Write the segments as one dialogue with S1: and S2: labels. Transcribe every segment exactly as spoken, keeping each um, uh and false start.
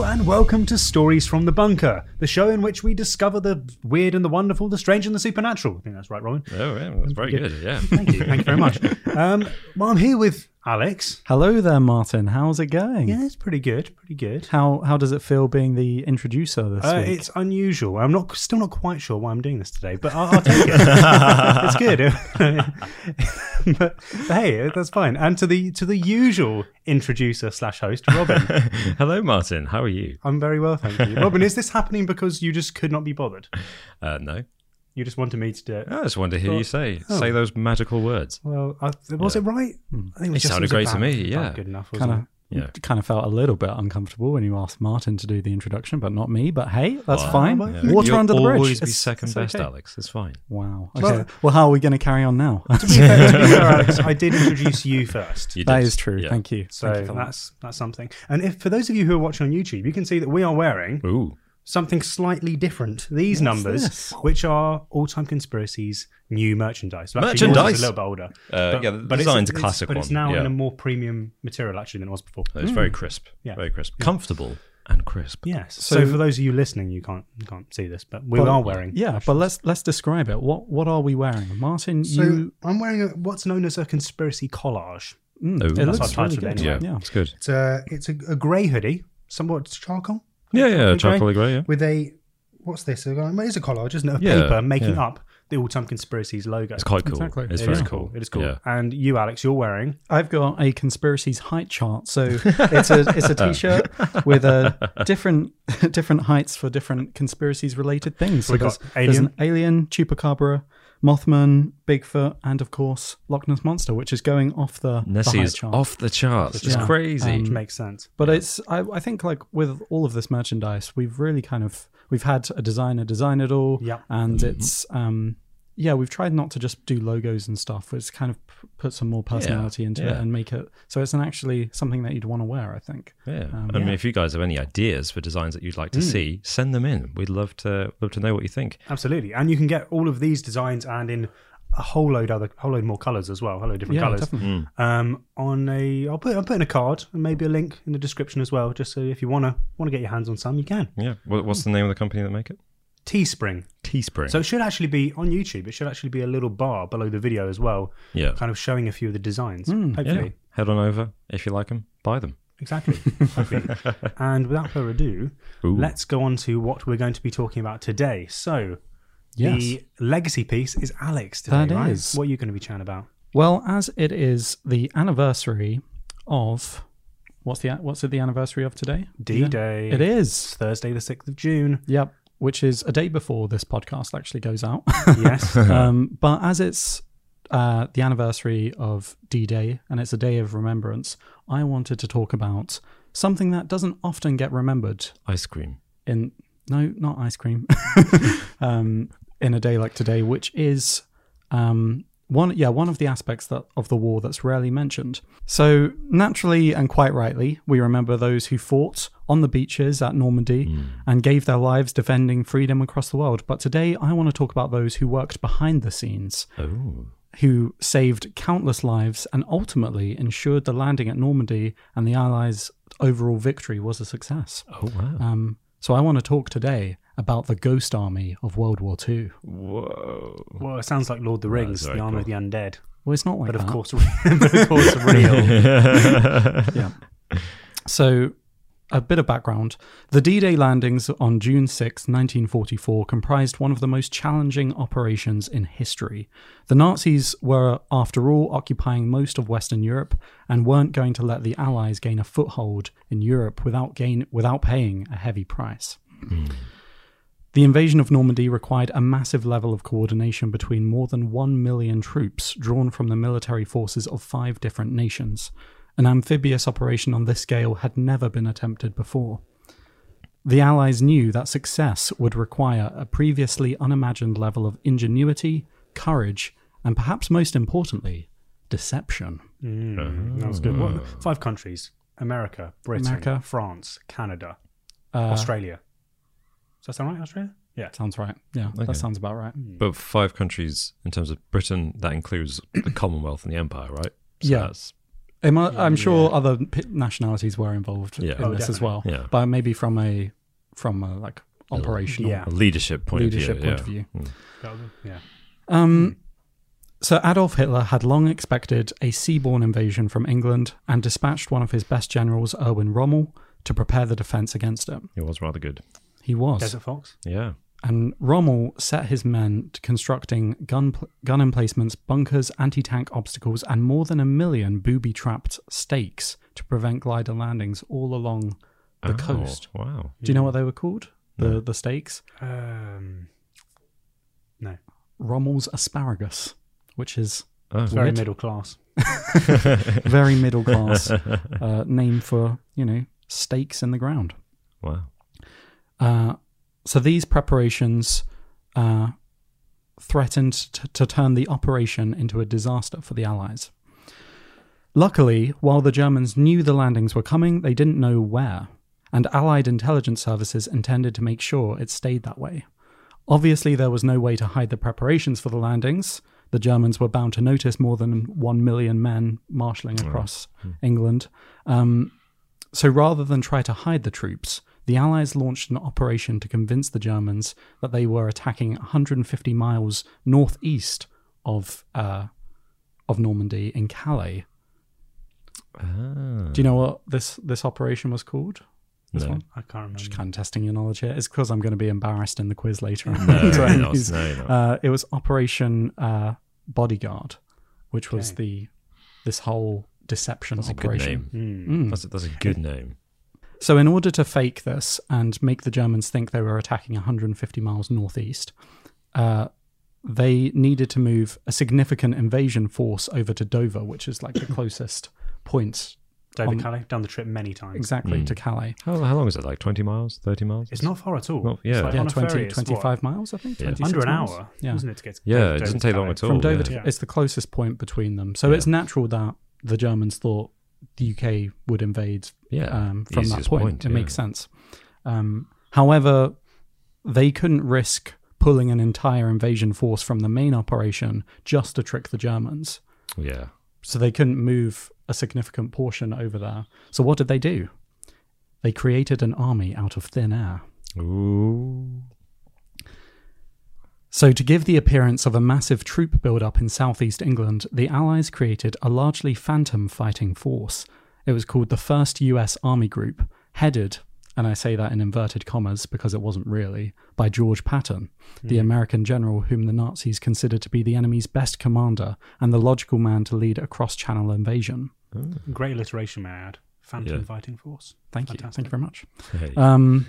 S1: and welcome to Stories from the Bunker, the show in which we discover the weird and the wonderful, the strange and the supernatural. I think that's right, Robin.
S2: Oh, yeah, that's very good. good. Yeah.
S1: Thank you. Thank you very much. Um, well, I'm here with Alex.
S3: Hello there, Martin. How's it going?
S1: Yeah, it's pretty good. Pretty good.
S3: How how does it feel being the introducer this
S1: Uh,
S3: week?
S1: it's unusual. I'm not still not quite sure why I'm doing this today, but I'll, I'll take it. It's good. but, but hey, that's fine. And to the to the usual introducer slash host, Robin.
S2: Hello, Martin. How are you?
S1: I'm very well, thank you. Robin, is this happening because you just could not be bothered?
S2: Uh, no.
S1: You just wanted me to do it?
S2: I just wanted to hear
S1: Well,
S2: you say
S1: oh.
S2: say those magical words.
S1: Well, I, was
S2: Yeah.
S1: it right? I think
S2: It sounded
S1: was
S2: great to
S1: about-
S2: me,
S1: about
S2: yeah.
S1: good enough, wasn't
S3: kind of
S2: Yeah.
S3: kind of felt a little bit uncomfortable when you asked Martin to do the introduction, but not me. But hey, that's
S2: Wow.
S3: fine.
S1: Yeah.
S3: Water
S2: You'll
S3: under the bridge.
S2: always be
S3: It's-
S2: second
S3: it's
S2: best,
S3: okay.
S2: Alex. It's fine.
S3: Wow. Okay.
S1: Well-
S3: Well, how are we going to carry on now?
S1: it? To be fair, to be fair, Alex, I did introduce you first.
S2: You
S3: That
S2: did.
S3: is true.
S2: Yeah.
S3: Thank you.
S1: So
S3: Thank you for that.
S1: that's that's something. And if for those of you who are watching on YouTube, you can see that we are wearing
S2: Ooh.
S1: something slightly different. These
S3: What's
S1: numbers,
S3: this?
S1: which are All Time Conspiracies new merchandise. So actually, yours is
S2: Merchandise?
S1: a little bit older.
S2: Uh, yeah, the
S1: it's-
S2: design's a
S1: it's-
S2: classic
S1: but
S2: one.
S1: it's now
S2: yeah.
S1: in a more premium material actually than it was before.
S2: It's very crisp.
S1: Yeah.
S2: Very crisp. Comfortable and crisp.
S1: Yes. So,
S3: So-
S1: for those of you listening, you can't you can't see this, but we
S3: But-
S1: are wearing.
S3: Yeah, but let's let's describe it. What what are we wearing, Martin?
S1: So
S3: you.
S1: I'm wearing a, what's known as a conspiracy collage.
S3: Mm,
S2: Oh,
S3: it
S2: that's
S3: looks
S1: what I
S3: really
S1: titled it
S3: good.
S1: anyway.
S2: Yeah.
S3: Yeah.
S2: It's good.
S1: It's a it's a, a grey hoodie, somewhat charcoal.
S2: Yeah, yeah.
S1: Grey?
S2: Chocolate grey, yeah.
S1: With a what's this? It is a collage, isn't it? A
S2: Yeah,
S1: paper making
S2: yeah.
S1: up the All Time Conspiracies logo.
S2: It's quite cool.
S3: Exactly.
S2: It's
S1: It
S2: very
S1: is
S2: cool.
S1: It is cool.
S2: Yeah.
S1: And you, Alex, you're wearing.
S3: I've got a conspiracies height chart. So it's a it's a t-shirt with a different different heights for different conspiracies related things. So
S1: We've got
S3: there's, there's
S1: alien.
S3: an alien, chupacabra, Mothman, Bigfoot, and of course Loch Ness monster, which is going off the, the height
S2: Nessie's
S3: chart.
S2: off the charts. It's
S3: Yeah.
S2: crazy.
S1: Which makes sense.
S3: But it's I, I think like with all of this merchandise, we've really kind of we've had a designer design it all,
S1: Yeah.
S3: and it's um yeah we've tried not to just do logos and stuff. It's kind of p- put some more personality into it
S2: yeah.
S3: and make it so it's an actually something that you'd want to wear. I think.
S2: Yeah.
S3: Um,
S2: I mean,
S1: yeah.
S2: if you guys have any ideas for designs that you'd like to see, send them in. We'd love to love to know what you think.
S1: Absolutely. And you can get all of these designs and in a whole load other whole load more colours as well, a whole load different
S3: Yeah,
S1: colours.
S3: definitely.
S1: Um, on a, I'll put I'll put in a card and maybe a link in the description as well, just so if you wanna wanna get your hands on some, you can.
S2: Yeah. What, what's the name of the company that make it?
S1: Teespring.
S2: Teespring.
S1: So it should actually be on YouTube. It should actually be a little bar below the video as well,
S2: yeah.
S1: kind of showing a few of the designs.
S3: Mm,
S2: Yeah.
S1: Hopefully,
S2: Head on over if you like them. Buy them.
S1: exactly. exactly. And without further ado,
S2: Ooh.
S1: let's go on to what we're going to be talking about today. So.
S3: Yes.
S1: The legacy piece is Alex today,
S3: That
S1: right?
S3: is.
S1: What are you going to be chatting about?
S3: Well, as it is the anniversary of what's the what's it the anniversary of today?
S1: D-Day.
S3: It
S1: It's
S3: is.
S1: Thursday, the sixth of June.
S3: Yep. Which is a day before this podcast actually goes out.
S1: Yes.
S3: um, but as it's uh, the anniversary of D-Day and it's a day of remembrance, I wanted to talk about something that doesn't often get remembered
S2: Ice cream.
S3: in no, not ice cream. um, in a day like today, which is um, one, yeah, one of the aspects that of the war that's rarely mentioned. So naturally and quite rightly, we remember those who fought on the beaches at Normandy
S2: Mm.
S3: and gave their lives defending freedom across the world. But today, I want to talk about those who worked behind the scenes,
S2: Oh.
S3: who saved countless lives and ultimately ensured the landing at Normandy and the Allies' overall victory was a success.
S2: Oh, wow.
S3: Um, so I want to talk today about the Ghost Army of World War Two.
S2: Whoa.
S1: Well, it sounds like Lord of the Rings,
S2: very
S1: the Army
S2: cool.
S1: of the Undead.
S3: Well, it's not like
S1: But of
S3: that.
S1: course, but of course, real.
S3: Yeah. So, a bit of background. The D-Day landings on June sixth, nineteen forty-four comprised one of the most challenging operations in history. The Nazis were, after all, occupying most of Western Europe and weren't going to let the Allies gain a foothold in Europe without gain without paying a heavy price. The invasion of Normandy required a massive level of coordination between more than one million troops drawn from the military forces of five different nations. An amphibious operation on this scale had never been attempted before. The Allies knew that success would require a previously unimagined level of ingenuity, courage, and perhaps most importantly, deception.
S1: Mm, that was good. What, five countries: America, Britain,
S3: America.
S1: France, Canada,
S3: Uh,
S1: Australia. Does that sound right? Australia? Yeah.
S3: Sounds right. Yeah,
S2: Okay.
S3: that sounds about right.
S2: But five countries in terms of Britain, that includes the Commonwealth and the Empire, right? So
S3: Yeah.
S2: That's
S3: It mu- I'm sure
S1: Yeah.
S3: other p- nationalities were involved
S2: Yeah.
S3: in
S2: Oh,
S3: this as well,
S2: Yeah.
S3: but maybe from a from a like operational
S1: Yeah.
S2: A leadership point
S3: leadership
S2: of view.
S3: point
S2: yeah.
S3: of view.
S2: Mm.
S1: Probably, yeah.
S3: Um, so Adolf Hitler had long expected a seaborne invasion from England and dispatched one of his best generals, Erwin Rommel, to prepare the defense against it.
S2: It was rather good.
S3: He was.
S1: Desert Fox.
S2: Yeah.
S3: And Rommel set his men to constructing gun pl- gun emplacements, bunkers, anti-tank obstacles, and more than a million booby-trapped stakes to prevent glider landings all along the
S2: Oh,
S3: coast.
S2: Wow.
S3: Do you know what they were called? The
S2: No.
S3: the stakes?
S1: Um, no.
S3: Rommel's asparagus, which is
S2: Oh,
S1: It's very
S3: Weird.
S1: middle class.
S3: very middle class uh, name for, you know, stakes in the ground.
S2: wow.
S3: Uh, so these preparations uh, threatened t- to turn the operation into a disaster for the Allies. Luckily, while the Germans knew the landings were coming, they didn't know where, and Allied intelligence services intended to make sure it stayed that way. Obviously, there was no way to hide the preparations for the landings. The Germans were bound to notice more than one million men marshalling across England. Um, so rather than try to hide the troops, the Allies launched an operation to convince the Germans that they were attacking one hundred fifty miles northeast of uh, of Normandy in Calais.
S2: Ah.
S3: Do you know what this this operation was called? This
S2: No.
S3: one?
S1: I can't remember.
S3: Just kind of testing your knowledge here. It's because I'm going to be embarrassed in the quiz later.
S2: No,
S3: So
S2: you're not.
S3: anyways,
S2: No, you're not.
S3: uh, it was Operation uh, Bodyguard, which was
S1: Okay.
S3: the this whole deception
S2: That's a good
S3: operation.
S2: name.
S1: Hmm.
S3: Mm.
S2: That's a, that's a good name.
S3: So, in order to fake this and make the Germans think they were attacking one hundred fifty miles northeast, uh, they needed to move a significant invasion force over to Dover, which is like the closest point
S1: Dover
S3: on-
S1: Calais, done the trip many times.
S3: exactly
S2: Mm.
S3: to Calais.
S2: How, how long is it? Like twenty miles? thirty miles?
S1: It's not far at all.
S2: Not- yeah.
S1: It's like
S3: Yeah,
S1: on a ferry,
S3: twenty,
S1: it's
S3: twenty-five
S1: what,
S3: miles, I think.
S2: Yeah.
S3: twenty-six
S1: under an
S3: miles.
S1: hour,
S3: Yeah.
S1: isn't it, to get to
S2: Yeah,
S1: Dover
S2: it doesn't
S1: to
S2: take long
S1: Calais?
S2: at all.
S3: From Dover
S2: yeah.
S3: to,
S1: Yeah.
S3: it's the closest point between them. So
S2: Yeah.
S3: it's natural that the Germans thought the U K would invade
S2: Yeah.
S3: um, from that
S2: Easiest
S3: point.
S2: point,
S3: It
S2: yeah.
S3: makes sense. Um, however, they couldn't risk pulling an entire invasion force from the main operation just to trick the Germans.
S2: Yeah.
S3: So they couldn't move a significant portion over there. So what did they do? They created an army out of thin air.
S2: Ooh.
S3: So, to give the appearance of a massive troop build-up in southeast England, the Allies created a largely phantom fighting force. It was called the First U S Army Group, headed, and I say that in inverted commas because it wasn't really, by George Patton, the American general whom the Nazis considered to be the enemy's best commander and the logical man to lead a cross-channel invasion.
S1: Great alliteration, may I add. Phantom
S2: Yeah.
S1: Fighting Force.
S3: Thank you.
S1: Fantastic.
S3: Thank you very much.
S2: Hey.
S3: Um,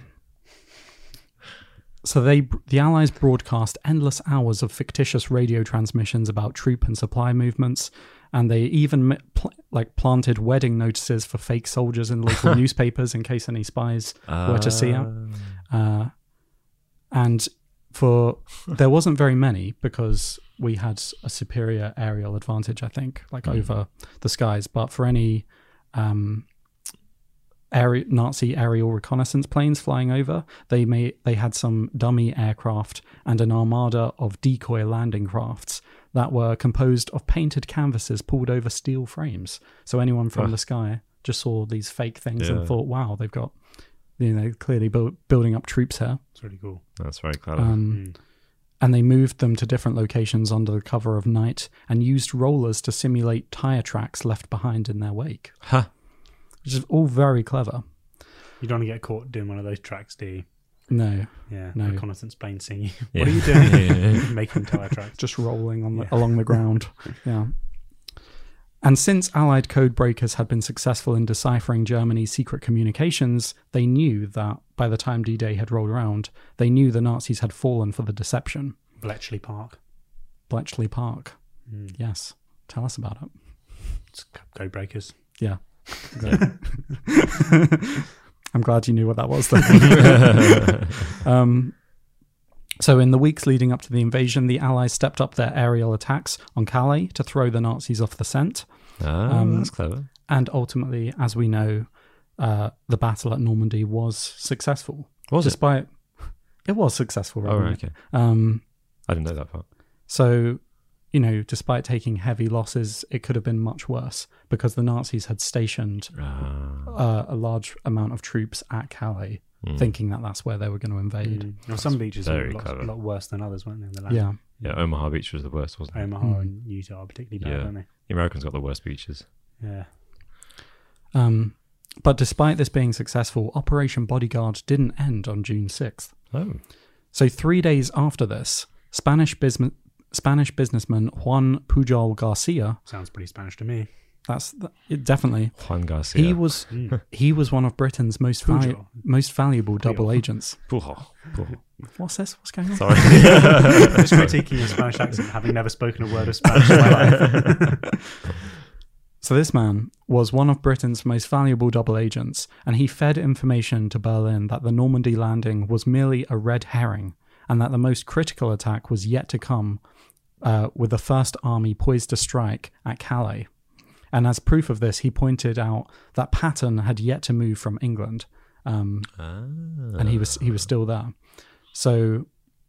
S3: so they, the Allies broadcast endless hours of fictitious radio transmissions about troop and supply movements, and they even mi- pl- like planted wedding notices for fake soldiers in local newspapers in case any spies were to see them. Uh, and for there wasn't very many because we had a superior aerial advantage, I think, like
S2: Mm.
S3: over the skies. But for any um, aer- Nazi aerial reconnaissance planes flying over, they may they had some dummy aircraft and an armada of decoy landing crafts that were composed of painted canvases pulled over steel frames. So anyone from
S2: Ah.
S3: the sky just saw these fake things
S2: Yeah.
S3: and thought, "Wow, they've got." You know, clearly build, building up troops here.
S1: It's really cool.
S2: That's very clever.
S3: Um,
S1: Mm.
S3: and they moved them to different locations under the cover of night and used rollers to simulate tire tracks left behind in their wake,
S2: huh.
S3: which is all very clever.
S1: You don't want to get caught doing one of those tracks, do you?
S3: No,
S1: Yeah.
S3: No.
S1: Reconnaissance plane seeing you.
S2: Yeah.
S1: What are you doing?
S2: Yeah, yeah.
S1: Making tire tracks.
S3: just rolling on the,
S1: Yeah.
S3: along the ground. Yeah. And since Allied code breakers had been successful in deciphering Germany's secret communications, they knew that by the time D-Day had rolled around, they knew the Nazis had fallen for the deception.
S1: Bletchley Park.
S3: Bletchley Park.
S1: Mm.
S3: Yes. Tell us about it.
S1: It's Code Breakers.
S3: Yeah. I'm glad you knew what that was then. um, so in the weeks leading up to the invasion, the Allies stepped up their aerial attacks on Calais to throw the Nazis off the scent.
S2: Ah,
S3: Um,
S2: that's clever.
S3: And ultimately, as we know, uh, the battle at Normandy was successful.
S2: Was it?
S3: Despite it was successful,
S2: Oh,
S3: right?
S2: right, okay.
S3: Um,
S2: I didn't know that part.
S3: so you know, despite taking heavy losses, it could have been much worse because the Nazis had stationed
S2: Ah.
S3: uh, a large amount of troops at Calais,
S2: Mm.
S3: thinking that that's where they were going to invade.
S1: Mm. Well, some beaches were
S2: very
S1: a lot,
S2: clever.
S1: a lot worse than others, weren't they? In the land?
S3: Yeah.
S2: Yeah, Omaha Beach was the worst, wasn't it?
S1: Omaha
S3: Mm.
S1: and Utah are particularly bad,
S2: Yeah.
S1: weren't
S2: The Americans got the worst beaches.
S1: they? Yeah.
S3: Um, but despite this being successful, Operation Bodyguard didn't end on June sixth.
S2: Oh.
S3: So three days after this, Spanish business Spanish businessman Juan Pujol Garcia,
S1: Sounds pretty Spanish to me.
S3: that's it, definitely,
S2: Juan Garcia.
S3: he was
S1: Mm.
S3: he was one of Britain's most
S1: Pujol.
S3: valu- most valuable double agents.
S2: Pujo. Pujo.
S3: What's this? What's going on?
S2: Sorry.
S1: Just critiquing your Spanish accent, having never spoken a word of Spanish in my life.
S3: So this man was one of Britain's most valuable double agents, and he fed information to Berlin that the Normandy landing was merely a red herring, and that the most critical attack was yet to come, uh, with the First Army poised to strike at Calais. And as proof of this, he pointed out that Patton had yet to move from England, um,
S2: Ah.
S3: and he was he was still there. So,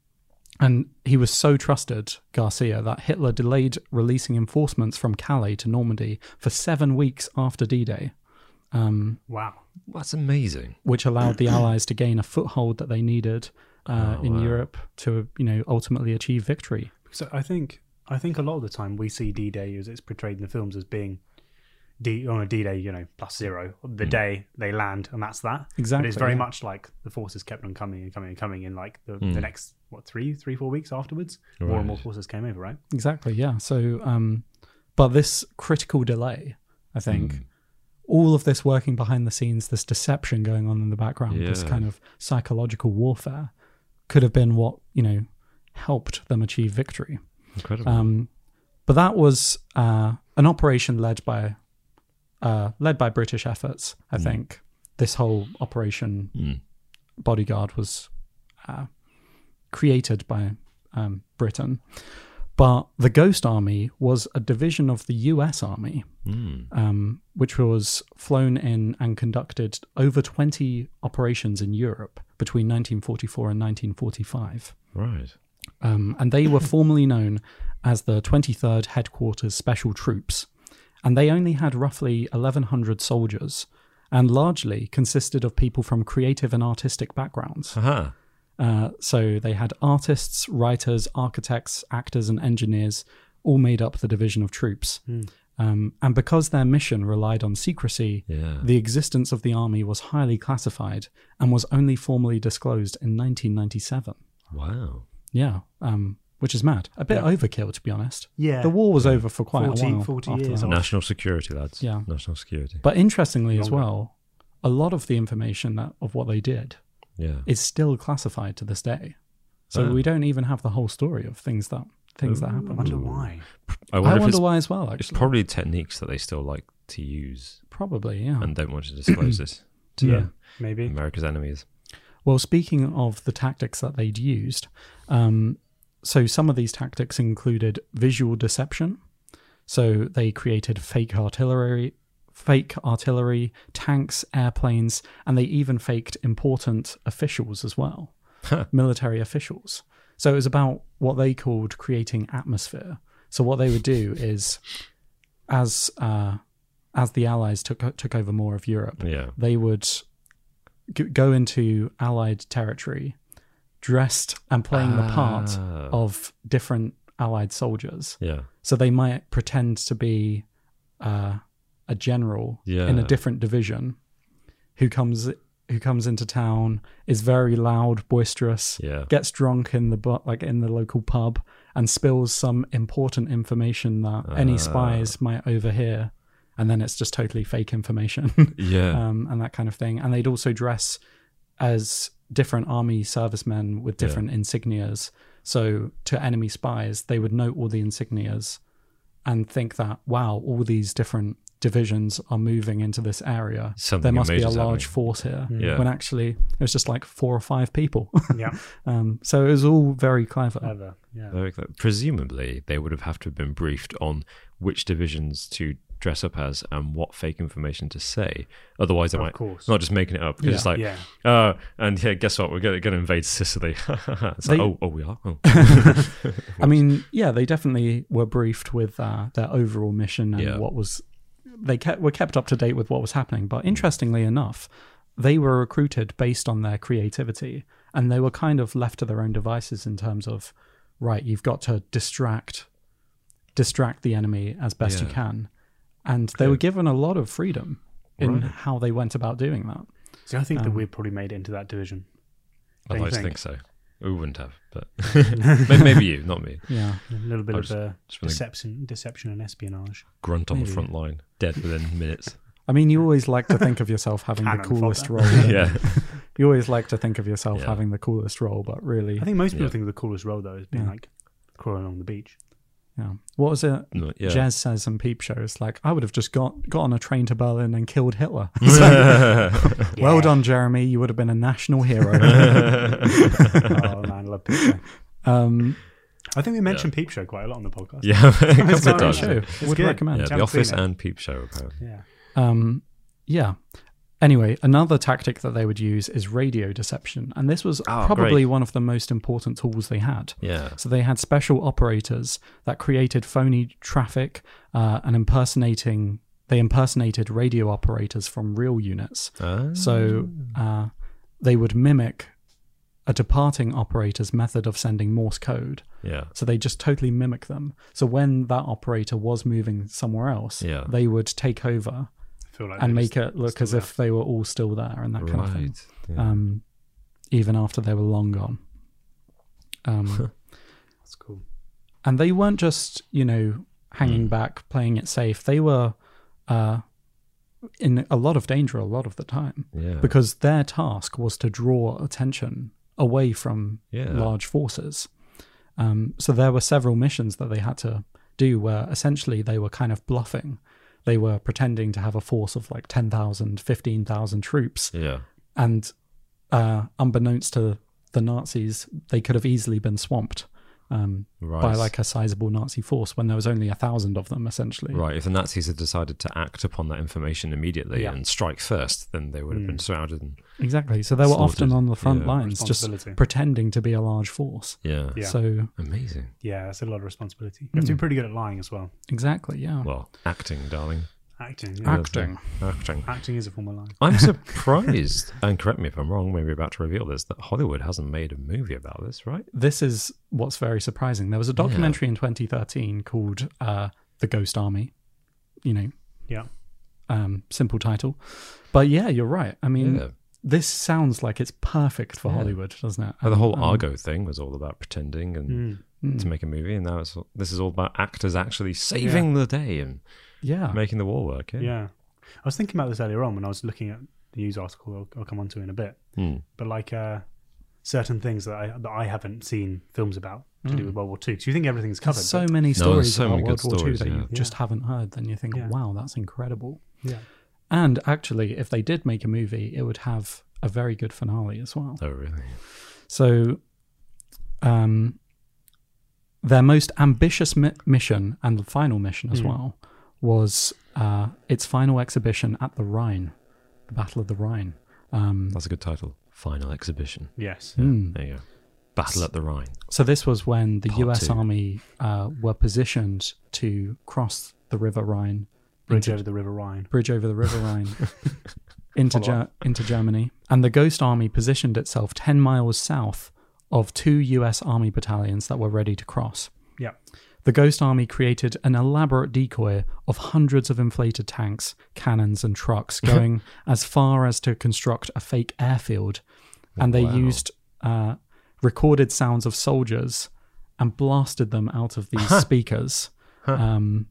S3: and he was so trusted, Garcia, that Hitler delayed releasing enforcements from Calais to Normandy for seven weeks after D-Day, um,
S1: Wow.
S2: That's amazing.
S3: which allowed the Allies to gain a foothold that they needed uh,
S2: Oh,
S3: in
S2: wow.
S3: Europe to, you know, ultimately achieve victory.
S1: So I think I think a lot of the time we see D-Day as it's portrayed in the films as being D on a D-Day, you know, plus zero. The day they land and that's that.
S3: Exactly.
S1: But it's very
S3: yeah.
S1: much like the forces kept on coming and coming and coming in like the,
S2: Mm.
S1: the next what three three four weeks afterwards. More and more
S2: Right.
S1: forces came over, right?
S3: Exactly, yeah. So, um, but this critical delay, I think,
S2: Mm.
S3: all of this working behind the scenes, this deception going on in the background, this
S2: Yeah.
S3: kind of psychological warfare, could have been what, you know, helped them achieve victory.
S2: Incredible.
S3: Um, but that was uh, an operation led by uh, led by British efforts. I
S2: Mm.
S3: think this whole operation
S2: Mm.
S3: Bodyguard was uh, created by um, Britain. But the Ghost Army was a division of the U S Army,
S2: Mm.
S3: um, which was flown in and conducted over twenty operations in Europe between nineteen forty-four and nineteen forty-five.
S2: Right.
S3: Um, and they were formerly known as the twenty-third Headquarters Special Troops. And they only had roughly eleven hundred soldiers and largely consisted of people from creative and artistic backgrounds.
S2: Aha.
S3: Uh, so they had artists, writers, architects, actors, and engineers all made up the division of troops.
S1: Mm.
S3: Um, and because their mission relied on secrecy,
S2: Yeah.
S3: the existence of the army was highly classified and was only formally disclosed in nineteen ninety-seven.
S2: Wow.
S3: Yeah, um, which is mad. A bit
S1: Yeah.
S3: overkill, to be honest.
S1: Yeah.
S3: The war was over for quite
S1: forty
S3: a while.
S1: forty
S3: after
S1: years
S3: that.
S1: off.
S2: National security, lads.
S3: Yeah.
S2: National security.
S3: But interestingly as
S1: Longer.
S3: well, a lot of the information that, of what they did
S2: Yeah.
S3: is still classified to this day. So
S2: Oh.
S3: we don't even have the whole story of things that things that
S1: I
S3: happened.
S1: wonder why.
S2: I
S3: I
S2: wonder
S3: wonder,
S2: if it's,
S3: why as well.
S2: it's
S3: Actually,
S2: probably techniques that they still like to use
S3: probably yeah.
S2: and don't want to disclose this to
S3: Yeah.
S1: Maybe.
S2: America's enemies.
S3: Well, speaking of the tactics that they'd used, um, so some of these tactics included visual deception. So they created fake artillery, fake artillery, tanks, airplanes, and they even faked important officials as well, military officials. So it was about what they called creating atmosphere. So what they would do is, as uh, as the Allies took took over more of Europe,
S2: Yeah.
S3: they would g- go into Allied territory, dressed and playing the part
S2: Ah.
S3: of different Allied soldiers.
S2: Yeah.
S3: So they might pretend to be uh, a general
S2: Yeah.
S3: in a different division who comes who comes into town, is very loud, boisterous,
S2: Yeah.
S3: gets drunk in the bu- like in the local pub, and spills some important information that any
S2: Ah.
S3: spies might overhear, and then it's just totally fake information.
S2: Yeah.
S3: um, and that kind of thing. And they'd also dress as different army servicemen with
S2: Yeah.
S3: different insignias. So to enemy spies, they would note all the insignias and think that, wow, all these different divisions are moving into this area.
S2: Something
S3: there must be a
S2: major's
S3: large
S2: happening.
S3: force here.
S2: Yeah.
S3: When actually it was just like four or five people.
S1: Yeah.
S3: um, so it was all very clever.
S1: Ever. Yeah.
S2: Very clever. Presumably, they would have have to have been briefed on which divisions to dress up as and what fake information to say. Otherwise, they
S1: Of
S2: might
S1: course.
S2: not just making it up. 'Cause
S3: Yeah.
S2: It's like,
S1: Yeah.
S2: uh, and yeah, guess what? We're going to invade Sicily. It's
S3: They-
S2: like, oh, oh, we are. Oh.
S3: I mean, yeah, they definitely were briefed with uh, their overall mission and
S2: Yeah.
S3: what was. They kept, were kept up to date with what was happening. But interestingly enough, they were recruited based on their creativity, and they were kind of left to their own devices in terms of, right, you've got to distract, distract the enemy as best you
S2: Yeah.
S3: can, and they
S2: Okay.
S3: were given a lot of freedom in
S2: Right.
S3: how they went about doing that.
S1: So I think
S3: Um,
S1: that we've probably made it into that division.
S2: I'd
S1: Don't you
S2: like to
S1: think?
S2: think so. We wouldn't have, but maybe, maybe you, not me.
S3: Yeah,
S1: A little bit
S2: I
S1: of
S2: just-
S1: uh,
S2: just wanna-
S1: deception, deception and espionage.
S2: Grunt on
S3: Maybe.
S2: the front line, dead within minutes.
S3: I mean, you always like to think of yourself having the
S1: Cannon
S3: coolest
S1: fodder.
S3: role. don't you?
S2: Yeah.
S3: You always like to think of yourself
S2: Yeah.
S3: having the coolest role, but really,
S1: I think most people
S2: Yeah.
S1: think of the coolest role though as being
S3: Yeah.
S1: like crawling along the beach.
S3: yeah. What was it?
S2: No, yeah.
S3: Jez says in Peep Shows, like, I would have just got, got on a train to Berlin and killed Hitler. Well
S1: Yeah.
S3: done, Jeremy. You would have been a national hero.
S1: Oh man, I love Peep Show.
S3: um,
S1: I think we mentioned Peep Show quite a lot on the podcast.
S2: Yeah, a couple
S1: It's
S2: of
S1: a great
S2: times.
S3: show.
S1: It's
S3: Would
S1: good.
S3: recommend.
S2: Yeah,
S1: Haven't
S2: The Office
S1: seen it.
S2: and Peep Show, apparently.
S1: Yeah.
S3: Um, yeah. Anyway, another tactic that they would use is radio deception. And this was
S2: Oh,
S3: probably
S2: great.
S3: one of the most important tools they had.
S2: Yeah.
S3: So they had special operators that created phony traffic uh, and impersonating. They impersonated radio operators from real units.
S2: Ah.
S3: So uh, they would mimic a departing operator's method of sending Morse code.
S2: Yeah.
S3: So they just totally mimic them. So when that operator was moving somewhere else,
S2: Yeah.
S3: they would take over
S1: I feel like
S3: and
S1: they're
S3: make
S1: just
S3: it look
S1: still
S3: as if they were all still there and that kind of thing.
S2: Right. Yeah.
S3: Um, even after they were long gone. Um,
S1: there. That's cool.
S3: and they weren't just, you know, hanging
S2: Mm.
S3: back, playing it safe. They were uh, in a lot of danger a lot of the time
S2: yeah.
S3: because their task was to draw attention away from
S2: Yeah.
S3: large forces. Um, so there were several missions that they had to do where essentially they were kind of bluffing. They were pretending to have a force of like ten thousand, fifteen thousand troops.
S2: Yeah.
S3: And uh, unbeknownst to the Nazis, they could have easily been swamped um,
S2: Right.
S3: by like a sizable Nazi force when there was only a thousand of them, essentially.
S2: Right. If the Nazis had decided to act upon that information immediately
S1: Yeah.
S2: and strike first, then they would have been
S1: Mm.
S2: surrounded. And,
S3: Exactly. So they were often
S2: Slaughtered.
S3: on the front
S2: Yeah.
S3: lines, just
S1: Responsibility.
S3: pretending to be a large force.
S2: yeah.
S1: Yeah.
S3: So
S2: Amazing.
S1: Yeah, that's a lot of responsibility. You have to be pretty good at lying as well.
S3: exactly, yeah.
S2: Well, acting, darling.
S1: Acting. Yeah.
S3: Acting.
S2: Acting.
S1: Acting is a form of lying.
S2: I'm surprised, and correct me if I'm wrong, maybe about to reveal this, that Hollywood hasn't made a movie about this, right?
S3: This is what's very surprising. There was a documentary in twenty thirteen called uh, The Ghost Army. You know,
S1: Yeah.
S3: um, simple title. But yeah, you're right. I mean,
S2: Yeah.
S3: this sounds like it's perfect for
S2: Yeah.
S3: Hollywood, doesn't it?
S2: Well, the whole
S3: Um,
S2: Argo thing was all about pretending and
S1: Mm.
S3: mm,
S2: to make a movie, and now it's this is all about actors actually saving the day and
S3: yeah.
S2: making the war work. Yeah.
S1: Yeah. I was thinking about this earlier on when I was looking at the news article I'll, I'll come on to in a bit.
S2: Hmm.
S1: But like uh, certain things that I that I haven't seen films about to do
S3: Mm.
S1: with World War Two. Because you think everything's covered.
S3: There's so
S1: but-
S3: many stories
S2: so
S3: about
S2: many
S3: World
S2: good
S3: War Two
S2: stories,
S3: that you
S2: yeah.
S3: just
S1: Yeah.
S3: haven't heard. Then you think,
S1: Yeah.
S3: wow, that's incredible.
S1: yeah.
S3: And actually, if they did make a movie, it would have a very good finale as well.
S2: Oh, really?
S3: So, um, their most ambitious mi- mission and the final mission as
S1: Mm.
S3: well was uh, its final exhibition at the Rhine, the Battle of the Rhine. Um,
S2: That's a good title. Final exhibition.
S1: Yes.
S3: mm.
S2: There you go. Battle at the Rhine.
S3: So this was when the
S2: Part
S3: U S
S2: two.
S3: Army uh, were positioned to cross the River Rhine,
S1: Bridge
S3: into-
S1: over the River Rhine.
S3: bridge over the River Rhine into
S1: Follow
S3: Ger- into Germany, and the Ghost Army positioned itself ten miles south of two U S Army battalions that were ready to cross.
S1: Yeah.
S3: The Ghost Army created an elaborate decoy of hundreds of inflated tanks, cannons, and trucks, going as far as to construct a fake airfield, and they
S2: Wow.
S3: used uh, recorded sounds of soldiers and blasted them out of these speakers. Um,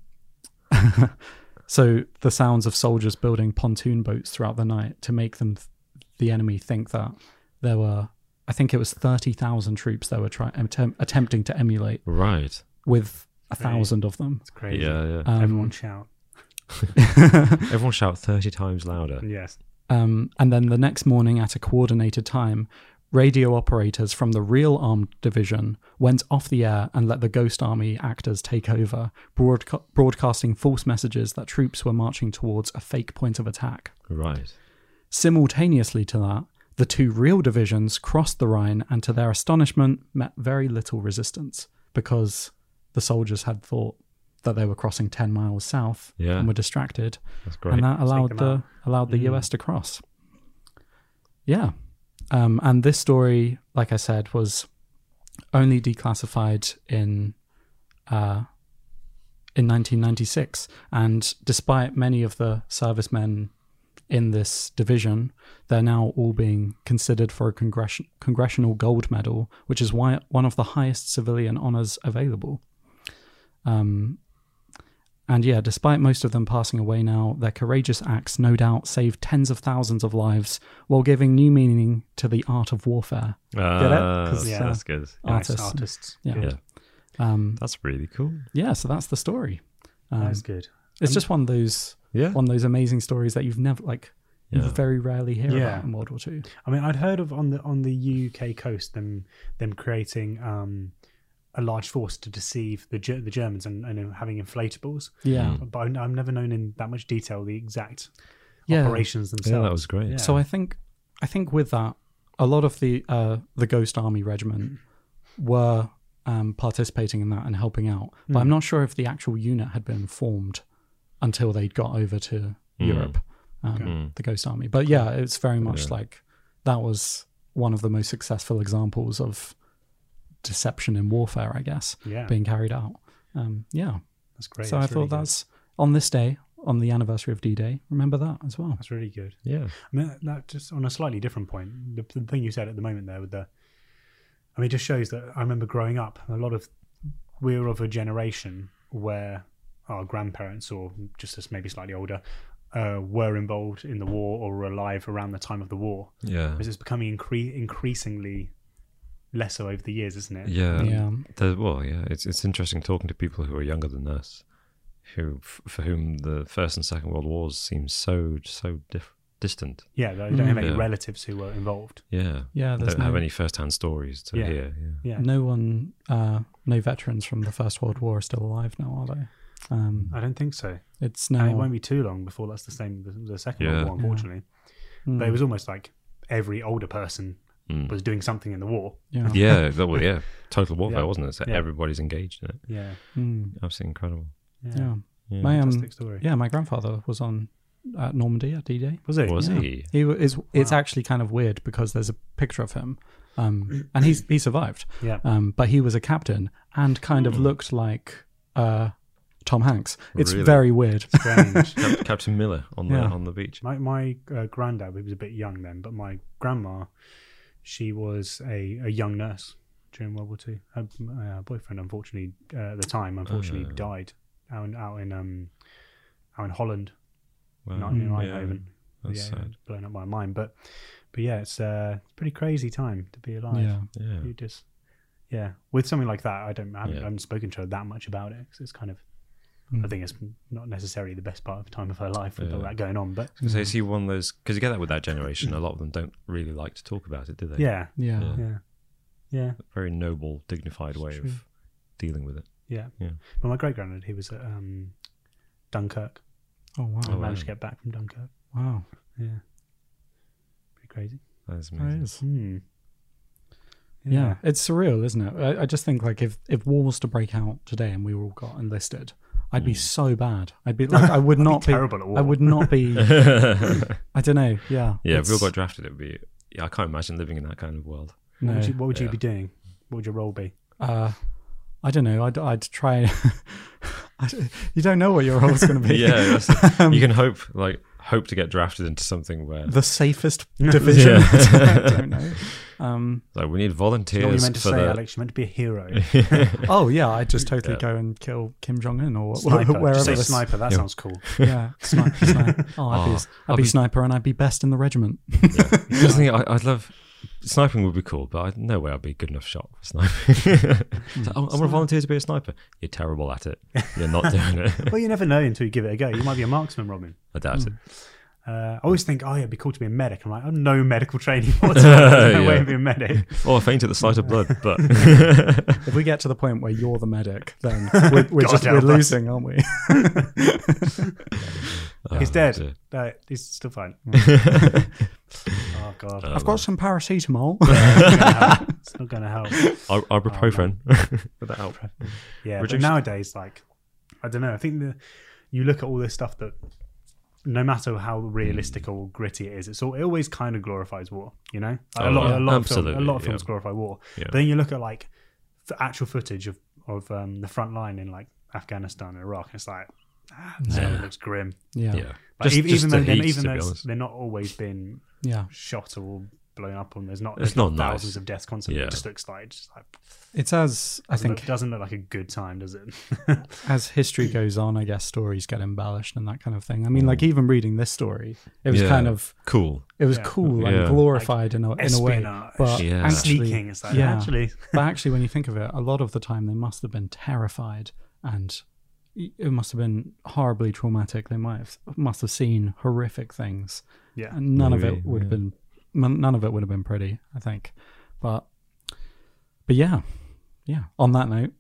S3: so the sounds of soldiers building pontoon boats throughout the night to make them, th- the enemy, think that there were, I think it was thirty thousand troops they were trying attem- attempting to emulate
S2: Right.
S3: with a
S1: Crazy.
S3: thousand of them.
S1: It's crazy.
S2: Yeah, yeah.
S3: Um,
S1: Everyone shout.
S2: Everyone shout thirty times louder.
S1: Yes.
S3: Um, and then the next morning at a coordinated time, radio operators from the real armed division went off the air and let the Ghost Army actors take over, broadca- broadcasting false messages that troops were marching towards a fake point of attack.
S2: Right.
S3: Simultaneously to that, the two real divisions crossed the Rhine and, to their astonishment, met very little resistance because the soldiers had thought that they were crossing ten miles south
S2: Yeah.
S3: and were distracted.
S2: That's great.
S3: And that allowed
S1: them
S3: the
S1: out.
S3: allowed the
S1: Mm.
S3: U S to cross. Yeah. Um, and this story, like I said, was only declassified in uh, in nineteen ninety-six. And despite many of the servicemen in this division, they're now all being considered for a congress- Congressional Gold Medal, which is why one of the highest civilian honors available. Um, and yeah, despite most of them passing away now, their courageous acts no doubt saved tens of thousands of lives while giving new meaning to the art of warfare.
S2: Ah,
S3: 'Cause,
S2: yeah,
S1: uh,
S2: that's good.
S1: Nice
S3: Artists.
S1: artists.
S3: Yeah.
S1: Good.
S2: Yeah.
S3: Um,
S2: That's really cool.
S3: yeah, so that's the story. Um,
S1: That's good.
S3: it's
S1: Um,
S3: just one of those
S2: Yeah.
S3: one of those amazing stories that you've never like you
S2: Yeah.
S3: very rarely hear
S1: Yeah.
S3: about in World War Two.
S1: I mean, I'd heard of on the on the U K coast them them creating um, a large force to deceive the Ger- the Germans and, and having inflatables.
S3: Yeah.
S2: Mm.
S1: But I- I've never known in that much detail the exact
S3: Yeah.
S1: operations themselves.
S2: Yeah, that was great.
S1: Yeah.
S3: So I think I think with that, a lot of the uh, the Ghost Army Regiment were um, participating in that and helping out. But
S1: Mm.
S3: I'm not sure if the actual unit had been formed until they got over to
S2: Mm.
S3: Europe, um,
S2: Mm.
S3: the Ghost Army. But yeah, it's very much
S2: Yeah.
S3: like that was one of the most successful examples of deception in warfare, I guess,
S1: Yeah,
S3: being carried out. Um, yeah.
S1: that's great.
S3: so
S1: that's
S3: I thought
S1: really good.
S3: that's on this day, on the anniversary of D-Day. Remember that as well.
S1: that's really good.
S2: Yeah.
S1: I mean, that just on a slightly different point, the, the thing you said at the moment there with the, I mean, it just shows that I remember growing up, a lot of, we were of a generation where our grandparents, or just as maybe slightly older, uh, were involved in the war or were alive around the time of the war.
S2: Yeah.
S1: Because it's becoming incre- increasingly less so over the years, isn't it?
S2: Yeah.
S3: Yeah.
S2: The, well, yeah. It's it's interesting talking to people who are younger than us, who f- for whom the First and Second World Wars seem so so diff- distant.
S1: Yeah, they don't have any
S2: Yeah.
S1: relatives who were involved.
S2: Yeah.
S3: Yeah,
S2: They
S3: there's
S2: don't have
S3: no-
S2: any first-hand stories to
S1: Yeah.
S2: hear. Yeah.
S1: Yeah,
S3: No one, uh, no veterans from the First World War are still alive now, are they? Um,
S1: I don't think so.
S3: it's
S1: And
S3: now.
S1: it won't be too long before that's the same the, the Second
S2: Yeah.
S1: World War, unfortunately.
S3: Mm,
S1: But it was almost like every older person
S2: Mm.
S1: was doing something in the war.
S3: yeah.
S2: Yeah, that was, yeah, total warfare,
S1: Yeah.
S2: wasn't it? So
S1: Yeah.
S2: everybody's engaged in it.
S1: Yeah,
S3: Mm,
S2: Absolutely incredible.
S1: yeah.
S3: yeah.
S2: Yeah.
S3: My um,
S1: Fantastic story.
S3: yeah, my grandfather was on at Normandy at D-Day.
S1: Was it?
S2: Was
S3: Yeah.
S2: he?
S3: He wa- is. It's
S1: Wow.
S3: actually kind of weird because there's a picture of him, um, and he's he survived.
S1: Yeah.
S3: Um, but he was a captain and kind of looked like uh, Tom Hanks. It's
S2: Really?
S3: very weird.
S1: Strange.
S2: Cap- Captain Miller on the
S3: Yeah.
S2: on the beach.
S1: my my uh, granddad, he was a bit young then, but my grandma, she was a, a young nurse during World War Two. Her uh, boyfriend, unfortunately, uh, at the time, unfortunately,
S2: Uh.
S1: died out in, out in um out in Holland,
S2: Wow.
S1: not in
S3: Mm.
S1: Eindhoven.
S2: That's
S1: yeah,
S2: sad.
S1: it's blown up my mind. But but yeah, it's uh, a pretty crazy time to be alive.
S3: Yeah.
S2: Yeah.
S1: You just yeah, with something like that, I don't I haven't,
S2: Yeah.
S1: I haven't spoken to her that much about it because it's kind of.
S3: Mm.
S1: I think it's not necessarily the best part of the time of her life with
S2: Yeah.
S1: all that going on, but
S2: So you see one of those, because you get that with that generation, a lot of them don't really like to talk about it, do they?
S1: yeah,
S3: Yeah.
S2: Yeah.
S1: yeah, yeah,
S2: Very noble, dignified way
S3: True.
S2: of dealing with it.
S1: yeah.
S2: Yeah.
S1: But my great granddad, he was at um, Dunkirk.
S3: Oh wow.
S1: I
S2: Oh,
S1: managed
S2: wow.
S1: to get back from Dunkirk.
S3: Wow.
S1: Yeah, pretty crazy.
S2: That is
S3: That
S2: amazing.
S3: is.
S1: Hmm.
S3: Yeah. it's surreal, isn't it? I, I just think like if if war was to break out today and we all got enlisted, I'd be
S2: Mm.
S3: so bad. I'd be like I would not be.
S1: terrible at war.
S3: I would not be.
S2: yeah,
S3: I don't know. Yeah.
S2: if we all
S3: It's-
S2: got drafted, it would be. Yeah, I can't imagine living in that kind of world.
S1: What
S3: No.
S1: would you, what would you
S2: Yeah.
S1: be doing? What would your role be?
S3: Uh, I don't know. I'd, I'd try. I, you don't know what your role's going to be.
S2: Yeah, that's,
S3: Um,
S2: you can hope, like, hope to get drafted into something where,
S3: the safest division.
S2: Yeah.
S3: I don't know. Um,
S2: like, we need
S1: That's not what
S2: volunteers
S1: you meant to
S2: for
S1: say,
S2: the.
S1: Alex. You meant to be a hero.
S3: oh yeah, I'd just totally
S2: Yeah.
S3: go and kill Kim Jong Un or
S1: Sniper.
S3: wherever.
S1: Just say
S3: the-
S1: sniper. That
S2: Yeah.
S1: sounds cool.
S3: Yeah, sniper. sniper. Oh, I'd be,
S2: Oh,
S3: I'd
S2: I'll
S3: be
S2: be-
S3: sniper and I'd be best in the regiment.
S2: Just think, I, I'd love sniping would be cool, but I no way I'd be a good enough shot for sniping. So, I, I want to volunteer to be a sniper. You're terrible at it. You're not doing it.
S1: Well, you never know until you give it a go. You might be a marksman, Robin.
S2: I doubt it.
S1: Uh, I always think, oh, yeah, it'd be cool to be a medic. I'm like, I'm no medical training whatsoever. There's no
S2: Yeah.
S1: way of being a medic.
S2: Oh, I faint at the sight of blood, but
S3: If we get to the point where you're the medic, then we're, we're
S1: God
S3: just
S1: help
S3: we're
S1: us.
S3: losing, aren't we?
S1: He's
S2: Oh,
S1: dead.
S2: dear.
S1: No, he's still fine. Oh, God.
S2: Uh,
S3: I've got some paracetamol.
S1: It's not going to help.
S2: I- ibuprofen. Would that help?
S1: Yeah, but
S2: Reduced-
S1: nowadays, like, I don't know. I think the, you look at all this stuff that, no matter how realistic or gritty it is, it's all, it always kind of glorifies war. You know, Like,
S2: Oh,
S1: a lot,
S2: yeah.
S1: a lot of films, a
S2: Absolutely,
S1: lot of films
S2: yeah.
S1: glorify war.
S2: Yeah.
S1: But then you look at like f- actual footage of of um, the front line in like Afghanistan and Iraq, and it's like, ah, this
S2: Yeah.
S1: looks grim.
S3: Yeah.
S2: Yeah.
S1: Like,
S2: Just,
S1: even,
S2: just
S1: even
S2: the
S1: though, they're,
S2: heat,
S1: even
S2: to
S1: though
S2: be
S1: it's-
S2: honest.
S1: they're not always been
S3: Yeah.
S1: shot or blown up on. There's not.
S2: It's
S1: There's
S2: not
S1: not
S2: nice.
S1: thousands of deaths constantly.
S2: Yeah.
S1: It just looks like just like
S3: It's as I
S1: doesn't
S3: think
S1: look, doesn't look like a good time, does it?
S3: as history goes on, I guess stories get embellished and that kind of thing. I mean, like even reading this story, it was
S2: Yeah.
S3: kind of
S2: Cool.
S3: it was
S1: Yeah.
S3: cool
S2: Yeah.
S3: and glorified in a in a way.
S1: Espionage,
S3: But
S2: Yeah.
S3: actually,
S1: sneaking. It's like
S3: yeah.
S1: actually.
S3: but actually, when you think of it, a lot of the time they must have been terrified, and it must have been horribly traumatic. They might have must have seen horrific things,
S1: Yeah.
S3: and none of
S2: Maybe,
S3: it would have
S2: yeah.
S3: been none of it would have been pretty. I think, but but yeah, yeah. On that note,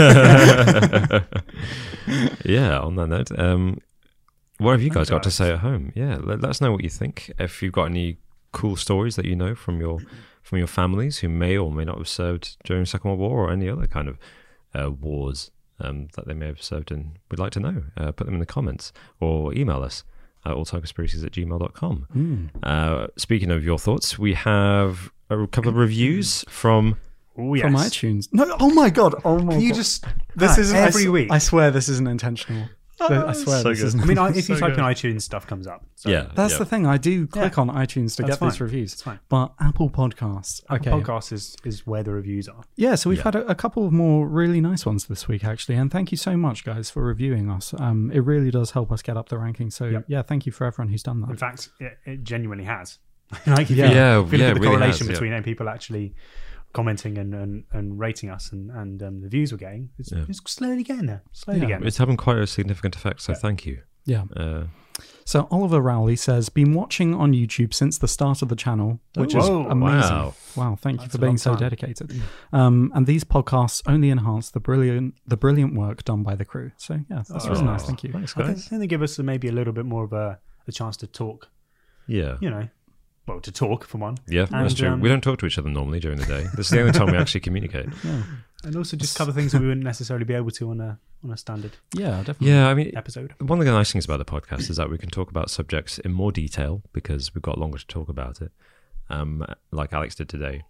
S2: Yeah, on that note, um, what have you guys got to
S1: Thanks,
S2: say at home? Yeah, let, let us know what you think. If you've got any cool stories that you know from your from your families who may or may not have served during the Second World War or any other kind of uh, wars um, that they may have served in, we'd like to know. Uh, put them in the comments or email us at alltimeconspiracies at gmail dot com.
S3: mm,
S2: Uh, speaking of your thoughts, we have a couple of reviews from...
S1: Oh yes.
S3: from iTunes. No, oh my god, oh my
S1: Can you
S3: god.
S1: just?
S3: This
S1: Pat,
S3: is
S1: every
S3: I, s-
S1: week.
S3: I swear this isn't intentional. I swear
S2: so
S3: this
S2: good.
S3: isn't.
S1: I mean, I, if you
S2: So
S1: type
S2: good.
S1: in iTunes, stuff comes up. So
S2: Yeah.
S3: That's
S2: yeah.
S3: the thing. I do click
S1: Yeah.
S3: on iTunes to
S1: That's
S3: get these
S1: fine.
S3: reviews,
S1: It's fine.
S3: but Apple Podcasts.
S1: Apple
S3: Okay.
S1: Podcasts is, is where the reviews are.
S3: Yeah, so we've
S2: Yeah.
S3: had a, a couple of more really nice ones this week, actually, and thank you so much, guys, for reviewing us. Um, it really does help us get up the rankings. So
S1: Yep.
S3: yeah, thank you for everyone who's done
S1: In
S3: that.
S1: fact, it, it genuinely has. like if
S3: Yeah.
S1: you,
S2: Yeah,
S1: if you look
S2: yeah,
S1: at
S2: it
S1: the
S2: really
S1: correlation
S2: has, yeah.
S1: between people actually commenting and, and, and rating us and, and um, the views we're getting, it's,
S2: Yeah.
S1: it's slowly getting there. Slowly
S3: Yeah.
S1: getting there.
S2: It's having quite a significant effect, so
S1: Yeah.
S2: thank you.
S3: Yeah.
S2: Uh,
S3: So Oliver Rowley says, been watching on YouTube since the start of the channel, which is
S1: Whoa,
S3: amazing.
S2: wow.
S3: Wow, thank you
S1: That's
S3: for
S1: a
S3: being
S1: long
S3: so
S1: time.
S3: dedicated. Um, and these podcasts only enhance the brilliant the brilliant work done by the crew. So yeah, that's really
S2: Oh,
S3: nice. Thank you.
S2: Thanks,
S1: I think,
S2: guys.
S1: I think they give us maybe a little bit more of a, a chance to talk,
S2: Yeah.
S1: you know, well, to talk for one,
S2: Yeah, that's
S1: And,
S2: true.
S1: um,
S2: we don't talk to each other normally during the day. This is the only time we actually communicate.
S3: Yeah,
S1: and also just cover things that we wouldn't necessarily be able to on a on a standard
S3: yeah, definitely.
S2: Yeah, I mean,
S1: episode.
S2: one of the nice things about the podcast is that we can talk about subjects in more detail because we've got longer to talk about it, um, like Alex did today.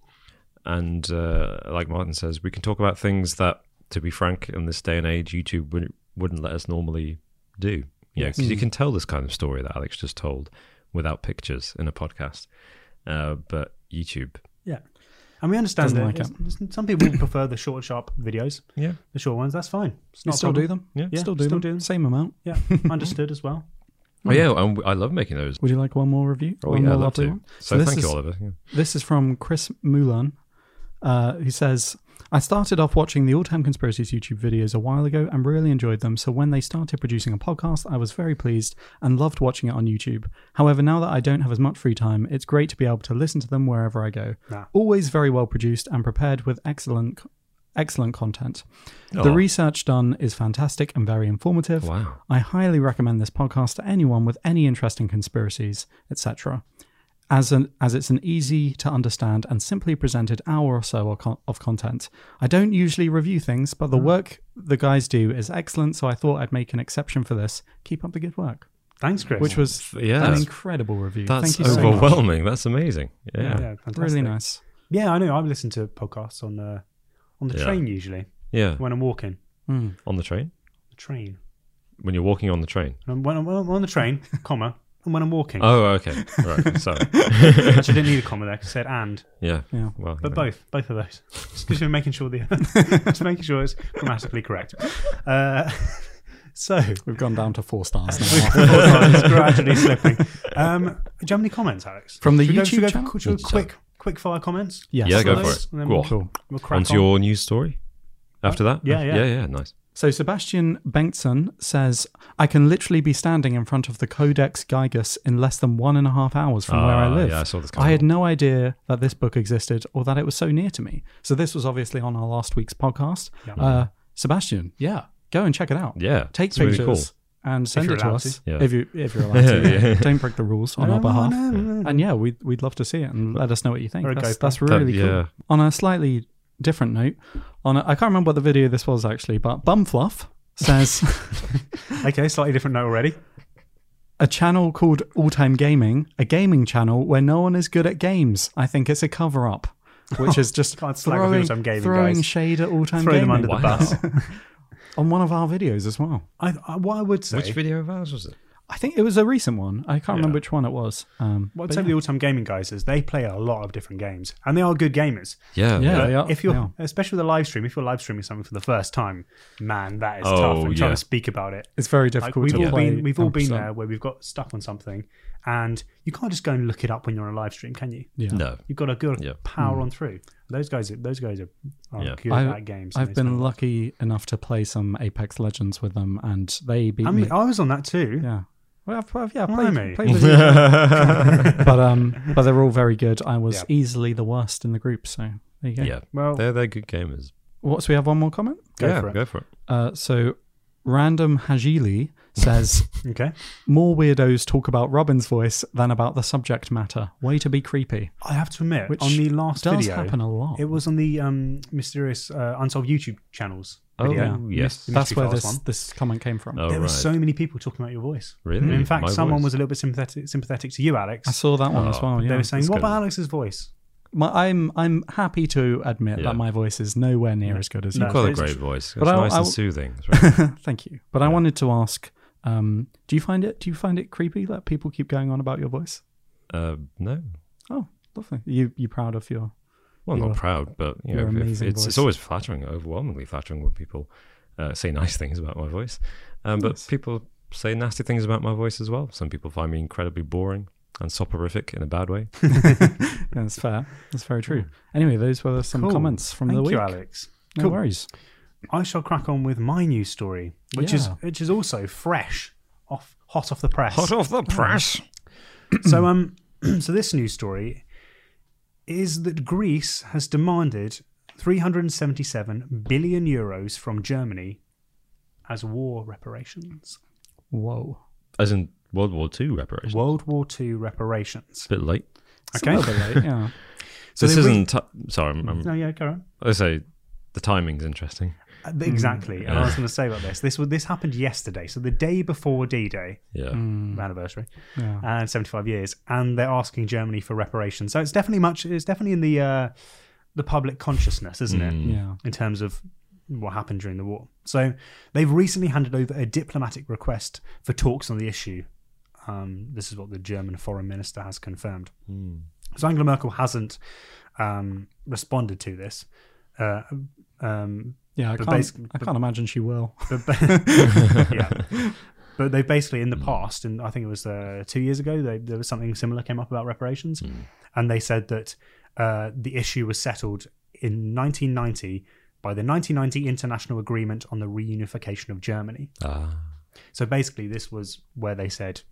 S2: And uh, like Martin says, we can talk about things that, to be frank, in this day and age, YouTube wouldn't, wouldn't let us normally do. Yeah, because you
S3: Mm.
S2: can tell this kind of story that Alex just told without pictures in a podcast. Uh, but YouTube,
S1: And we understand
S3: Doesn't
S1: that
S3: like
S1: it's- some people prefer the short, sharp videos,
S2: yeah,
S1: the short ones. That's fine. It's
S3: You
S1: not a
S3: still
S1: problem.
S3: do them?
S2: yeah.
S1: Yeah,
S3: still do
S1: still
S3: them.
S1: do them.
S3: Same amount.
S1: Yeah, understood as well.
S2: Oh, yeah, and I love making those.
S3: Would you like one more review?
S2: Oh,
S3: one
S2: yeah, I'd
S3: more
S2: love
S3: lovely
S2: to.
S3: one?
S2: So,
S3: this
S2: thank
S3: is,
S2: you, Oliver. Yeah.
S3: This is from Chris Mulan, uh, who says, I started off watching the All Time Conspiracies YouTube videos a while ago and really enjoyed them. So when they started producing a podcast, I was very pleased and loved watching it on YouTube. However, now that I don't have as much free time, it's great to be able to listen to them wherever I go.
S1: Nah.
S3: Always very well produced and prepared with excellent excellent content.
S2: Oh,
S3: The research done is fantastic and very informative.
S2: wow.
S3: I highly recommend this podcast to anyone with any interest in conspiracies, et cetera. As an as it's an easy to understand and simply presented hour or so of, con- of content. I don't usually review things, but the work the guys do is excellent, so I thought I'd make an exception for this. Keep up the good work.
S1: Thanks, Chris.
S3: Which was
S2: Yeah,
S3: an
S2: that's,
S3: incredible review.
S2: that's
S3: Thank you so much.
S2: overwhelming. That's amazing. Yeah.
S1: yeah,
S2: Yeah.
S1: fantastic.
S3: Really nice.
S1: Yeah, I know. I listen to podcasts on uh, on the
S2: Yeah.
S1: train usually when I'm walking.
S3: Mm.
S2: On the train?
S1: The train.
S2: When you're walking on the train?
S1: And when I'm, when I'm on the train, comma, and when I'm walking.
S2: Oh, okay. Right. Sorry.
S1: Actually, I didn't need a comma there. 'Cause it said and,
S2: Yeah.
S3: Yeah.
S2: Well,
S1: but
S2: you know.
S1: both, both of those. Just because you're making sure the, just making sure it's grammatically correct. Uh, so
S3: We've gone down to four stars now.
S1: it's gradually slipping. Um, do you have any comments, Alex?
S3: From the
S1: Should we go-
S3: YouTube
S1: should we go,
S3: channel?
S1: should we go quick, quick fire comments.
S3: Yes.
S2: Yeah, go
S1: Those,
S2: for it.
S1: and then
S2: Go
S1: we'll-
S2: on.
S3: Cool.
S1: We'll crack
S2: On to
S1: on.
S2: your news story? After that?
S1: Yeah, yeah.
S2: Yeah, yeah. Nice.
S3: So Sebastian Bengtsson says, I can literally be standing in front of the Codex Gigas in less than one and a half hours from where I
S2: Ah,
S3: live.
S2: yeah, I saw this
S3: I
S2: coming.
S3: had no idea that this book existed or that it was so near to me. So this was obviously on our last week's podcast.
S1: Yeah.
S3: Uh, Sebastian, yeah, go and check it out.
S2: Yeah,
S3: Take
S2: it's really
S3: pictures
S2: cool.
S3: and send
S1: you're
S3: it to
S1: allowed
S3: us
S2: to. Yeah.
S3: if you if you're allowed to.
S2: Yeah.
S3: Don't break the rules on our
S1: No,
S3: behalf.
S1: no, no.
S3: And yeah, we'd we'd love to see it and let us know what you think.
S1: Or a
S3: That's,
S1: GoPro.
S3: that's really
S2: That-
S3: cool.
S2: yeah.
S3: On a slightly different note, on a, I can't remember what the video this was actually, but Bumfluff says
S1: Okay, slightly different note already.
S3: a channel called All Time Gaming, a gaming channel where no one is good at games. I think it's a cover up, which is just
S1: Can't slag off
S3: throwing,
S1: All-Time Gaming,
S3: throwing
S1: guys.
S3: shade at All Time
S1: Throw
S3: Gaming
S1: them under the
S2: Wow.
S1: bus.
S3: on one of our videos as well.
S1: I, I, what I would say,
S2: Which video of ours was it?
S3: I think it was a recent one. I can't remember
S2: Yeah.
S3: which one it was. Um,
S1: what I'd
S3: but
S1: say
S3: yeah.
S1: with the all-time gaming guys is they play a lot of different games, and they are good gamers.
S2: Yeah,
S3: Yeah,
S1: But
S3: they are-
S1: if you're,
S3: they are.
S1: especially with a live stream, if you're live streaming something for the first time, man, that is
S2: Oh,
S1: tough. And trying
S2: yeah.
S1: to speak about it,
S3: It's very
S1: like
S3: difficult
S1: we've
S3: to
S1: all
S3: play.
S1: been, we've all been
S3: one hundred percent.
S1: there where we've got stuck on something, and you can't just go and look it up when you're on a live stream, can you?
S3: Yeah.
S2: No.
S1: You've got to go
S2: Yeah.
S1: power on through. Those guys, are, those guys are, are
S2: Yeah.
S1: good
S3: I-
S1: at games. and
S3: I've
S1: they
S3: been
S1: spend-
S3: lucky enough to play some Apex Legends with them, and they beat
S1: I
S3: me.
S1: mean, I was on that too.
S3: Yeah. Well, I've, I've- yeah,
S1: Blimey.
S3: played, played with you. but um, but they're all very good. I was
S1: Yeah.
S3: easily the worst in the group, so there you go.
S2: Yeah,
S1: Well,
S2: they're they're good gamers.
S3: What? So we have one more comment.
S1: Go
S2: yeah,
S1: for it.
S2: go for it.
S3: Uh, so Random Hajili says
S1: okay.
S3: more weirdos talk about Robin's voice than about the subject matter. Way to be creepy.
S1: I have to admit,
S3: Which
S1: on the last
S3: does
S1: video,
S3: happen a lot.
S1: it was on the um, mysterious uh, unsolved YouTube channels.
S2: Oh,
S1: Video.
S2: yes.
S1: The
S3: That's
S1: Mystery
S3: where
S1: Files
S3: this
S1: one.
S3: this comment came from.
S2: Oh,
S1: There were
S2: right.
S1: so many people talking about your voice.
S2: Really?
S1: And in fact,
S2: My
S1: someone
S2: voice?
S1: was a little bit sympathetic sympathetic to you, Alex.
S3: I saw that one as
S2: Oh,
S3: well.
S1: They
S3: Yeah.
S1: were saying,
S2: that's
S1: "What
S2: good.
S1: about Alex's voice?"
S3: My, I'm I'm happy to admit
S2: Yeah.
S3: that my voice is nowhere near as good as
S1: No.
S3: yours.
S2: You've got a
S1: it's
S2: great
S1: tr-
S2: voice. It's
S3: But I'll-
S2: nice
S3: I'll-
S2: and soothing. It's very-
S3: Thank you. But I wanted to ask, um, do you find it do you find it creepy that people keep going on about your voice?
S2: uh, no,
S3: Oh, lovely. You you proud of your
S2: well,
S3: Your-
S2: not proud, but you
S3: your
S2: know, if-
S3: amazing
S2: it's
S3: voice.
S2: it's always flattering, overwhelmingly flattering when people uh, say nice things about my voice. Um, but
S3: Nice.
S2: people say nasty things about my voice as well. Some people find me incredibly boring and soporific in a bad way.
S3: Yeah, that's fair. That's very true. Anyway, those were some
S1: Cool.
S3: comments from
S1: Thank
S3: the week.
S1: you, Alex.
S3: No
S1: Cool.
S3: worries.
S1: I shall crack on with my news story, which is
S3: Yeah.
S1: which is also fresh, off hot off the press.
S2: Hot off the press.
S1: So um, so this news story is that Greece has demanded three hundred seventy-seven billion euros from Germany as war reparations.
S3: Whoa.
S2: As in World War Two reparations.
S1: World War Two reparations.
S2: Bit late.
S3: It's
S1: Okay.
S3: a little bit late, yeah.
S1: So
S2: this
S1: they re-
S2: isn't. T- sorry, I'm, I'm,
S1: No, yeah, go on.
S2: I say the timing's interesting.
S1: Uh, Exactly, and I
S2: Yeah.
S1: was going to say about this. This was this happened yesterday, so the day before D-Day
S2: Yeah.
S3: Mm,
S1: anniversary,
S3: yeah.
S1: and seventy-five years, and they're asking Germany for reparations. So it's definitely much. It's definitely in the uh, the public consciousness, isn't it?
S2: Mm.
S3: Yeah.
S1: In terms of what happened during the war. So they've recently handed over a diplomatic request for talks on the issue. Um, this is what the German foreign minister has confirmed.
S2: Mm.
S1: So Angela Merkel hasn't um, responded to this. Uh, um,
S3: Yeah, I
S1: But
S3: can't,
S1: basic-
S3: I can't imagine she will.
S1: but, yeah. But they basically in the past, and I think it was uh, two years ago, they, there was something similar came up about reparations,
S2: Mm.
S1: and they said that uh, the issue was settled in nineteen ninety by the nineteen ninety International Agreement on the Reunification of Germany.
S2: Ah.
S1: So basically, this was where they said,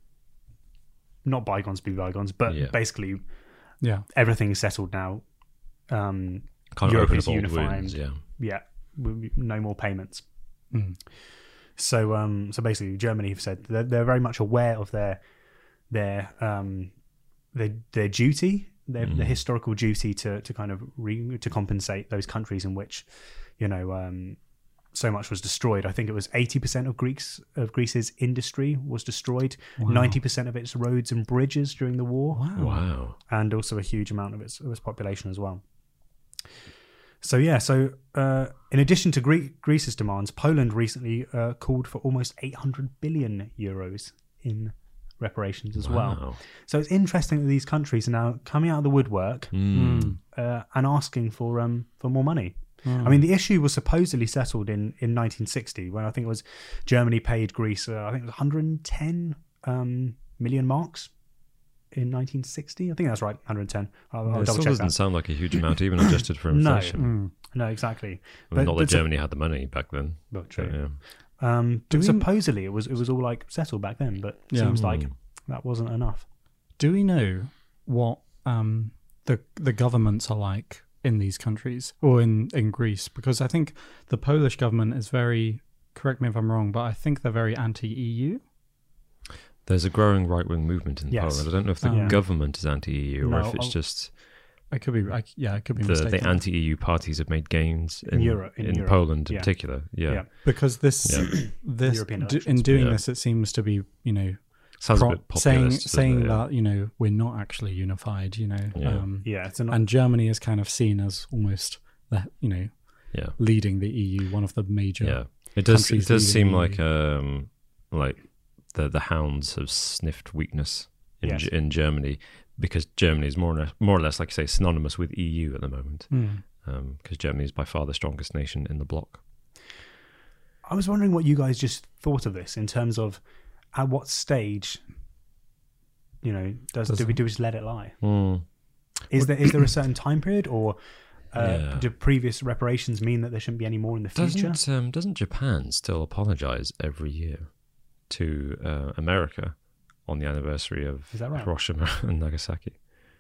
S1: not bygones be bygones, but
S2: Yeah.
S1: basically
S3: Yeah.
S1: everything's settled now. Um,
S2: Kind of
S1: Europe
S2: open
S1: is
S2: up old
S1: unifying.
S2: wounds, yeah.
S1: yeah, w- no more payments.
S3: Mm.
S1: So, um, so basically, Germany have said they're, they're very much aware of their their um, their their duty, their,
S2: Mm.
S1: their historical duty to to kind of re, to compensate those countries in which, you know, um, so much was destroyed. I think it was eighty percent of Greeks of Greece's industry was destroyed,
S3: Wow.
S1: ninety percent of its roads and bridges during the war,
S3: Wow.
S2: Wow.
S1: and also a huge amount of its of its population as well. So yeah, so uh, in addition to Gre- Greece's demands, Poland recently uh, called for almost eight hundred billion euros in reparations as well.
S2: Wow.
S1: So it's interesting that these countries are now coming out of the woodwork
S2: Mm.
S3: Mm.
S1: uh, and asking for um for more money.
S3: Mm.
S1: I mean, the issue was supposedly settled in, in nineteen sixty when I think it was Germany paid Greece, uh, I think it was one hundred ten um, million marks in nineteen sixty. I think that's right, one hundred ten. I'll,
S2: Yeah,
S1: I'll
S2: it
S1: double
S2: still
S1: check
S2: doesn't
S1: that.
S2: sound like a huge amount, even adjusted for
S1: No.
S2: inflation.
S1: No, exactly.
S2: I mean,
S1: But-
S2: not
S1: but
S2: that
S1: so-
S2: Germany had the money back then.
S1: Well,
S2: but,
S1: true.
S2: yeah.
S1: Um,
S3: Do
S1: but
S3: we-
S1: supposedly it was it was all like settled back then, but it
S3: Yeah.
S1: seems like
S2: Mm.
S1: that wasn't enough.
S3: Do we know what um, the the governments are like in these countries or in, in Greece? Because I think the Polish government is very, correct me if I'm wrong, but I think they're very anti-E U.
S2: There's a growing right-wing movement in
S1: Yes.
S2: Poland. I don't know if the
S3: Um,
S2: government is anti-E U or
S1: No,
S2: if it's
S1: I'll-
S2: just
S3: I could be, I, yeah, I could be
S2: the,
S3: mistaken.
S2: the anti-E U parties have made gains in,
S1: In Europe- in
S2: in
S1: Europe.
S2: Poland in
S1: Yeah.
S2: particular. Yeah.
S1: Yeah.
S3: because this,
S2: Yeah.
S3: this
S1: European
S3: d- in
S1: elections.
S3: doing
S2: Yeah.
S3: this, it seems to be, you know,
S2: Sounds
S3: pro-
S2: a bit
S3: saying
S2: populist. doesn't
S3: saying
S2: it? Yeah.
S3: that you know we're not actually unified. You know,
S2: Yeah.
S3: um,
S1: Yeah, it's an
S3: and Germany is kind of seen as almost the you know
S2: Yeah.
S3: leading the E U, one of the major.
S2: Yeah. It does. It
S3: countries
S2: does
S3: leading
S2: seem
S3: the
S2: like um like the the hounds have sniffed weakness in
S1: Yes.
S2: G- in Germany because Germany is more or less, more or less like I say synonymous with E U at the moment
S3: Mm.
S2: because Germany is by far the strongest nation in the bloc.
S1: I was wondering what you guys just thought of this in terms of at what stage, you know, does,
S3: Does-
S1: do we do we just let it lie?
S2: Mm.
S1: Is there is there a certain time period, or uh,
S2: Yeah.
S1: do previous reparations mean that there shouldn't be any more in the future?
S2: Doesn't um, doesn't Japan still apologize every year to uh, America on the anniversary of
S1: Is that right?
S2: Hiroshima and Nagasaki?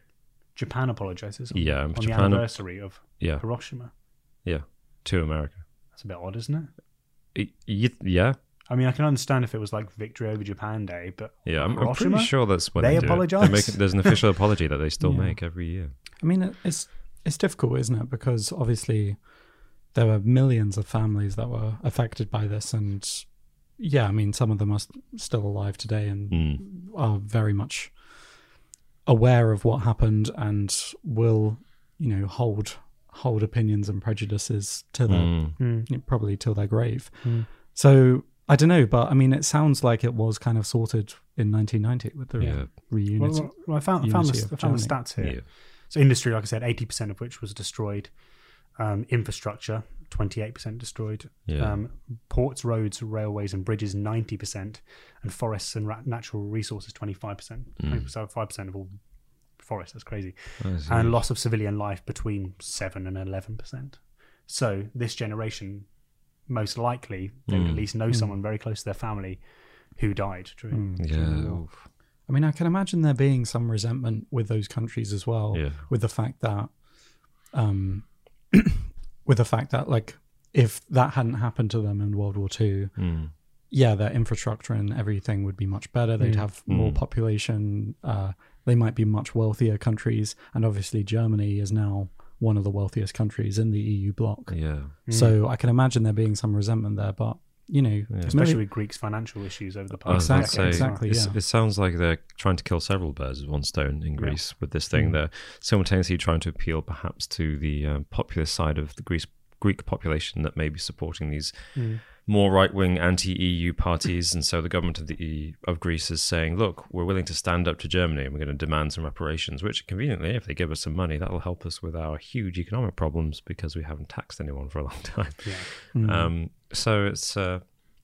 S1: Japan apologizes on,
S2: Yeah,
S1: on the
S2: Japan-
S1: anniversary of
S2: Yeah,
S1: Hiroshima.
S2: yeah, to America.
S1: That's a bit odd, isn't it?
S2: Y- y- yeah,
S1: I mean, I can understand if it was like Victory over Japan Day, but
S2: yeah. I'm, I'm
S1: Hiroshima?
S2: pretty sure that's what
S1: They
S2: they, do.
S1: apologise?
S2: They're making- there's an official apology that they still
S3: Yeah.
S2: make every year.
S3: I mean, it- it's it's difficult, isn't it? Because obviously there were millions of families that were affected by this, and yeah, I mean, some of them are st- still alive today and
S2: Mm.
S3: are very much aware of what happened and will, you know, hold hold opinions and prejudices to their
S2: Mm.
S1: Mm.
S3: probably till their grave.
S1: Mm.
S3: So I don't know, but I mean, it sounds like it was kind of sorted in nineteen ninety with the
S2: Yeah,
S3: reunion.
S1: Well, well, well, I found I found,
S3: Unity
S1: the,
S3: of
S1: I found the
S3: Germany.
S1: stats here.
S2: yeah.
S1: So industry, like I said, eighty percent of which was destroyed. Um, infrastructure, twenty-eight percent destroyed.
S2: Yeah.
S1: Um, ports, roads, railways, and bridges, ninety percent. And forests and ra- natural resources, twenty-five percent.
S2: Mm.
S1: So five percent of all forests. That's crazy.
S2: That's
S1: And
S2: huge.
S1: loss of civilian life between seven and eleven percent. So this generation, most likely, they would
S2: Mm.
S1: at least know
S3: Mm.
S1: someone very close to their family who died during,
S3: Mm.
S1: during the
S2: Yeah,
S1: war.
S2: oof.
S3: I mean, I can imagine there being some resentment with those countries as well,
S2: yeah,
S3: with the fact that, um, with the fact that, like, if that hadn't happened to them in World War Two,
S2: Mm.
S3: yeah, their infrastructure and everything would be much better. They'd
S1: Mm.
S3: have more
S2: Mm.
S3: population. Uh, they might be much wealthier countries, and obviously Germany is now one of the wealthiest countries in the E U bloc.
S2: yeah.
S1: Mm.
S3: So I can imagine there being some resentment there, but you know,
S2: Yeah.
S1: especially
S3: maybe-
S1: with Greece's financial issues over the
S2: I was
S1: past
S2: about
S3: Exactly,
S2: to say,
S3: exactly,
S2: it's-
S3: yeah.
S2: It sounds like they're trying to kill several birds with one stone in Greece with this thing.
S3: Mm.
S2: They're simultaneously trying to appeal perhaps to the um, populist side of the Greece Greek population that may be supporting these
S1: Mm.
S2: more right-wing anti-E U parties, and so the government of the E of Greece is saying, "Look, we're willing to stand up to Germany, and we're going to demand some reparations." Which, conveniently, if they give us some money, that will help us with our huge economic problems because we haven't taxed anyone for a long time.
S1: Yeah.
S3: Mm.
S2: Um, so it's uh,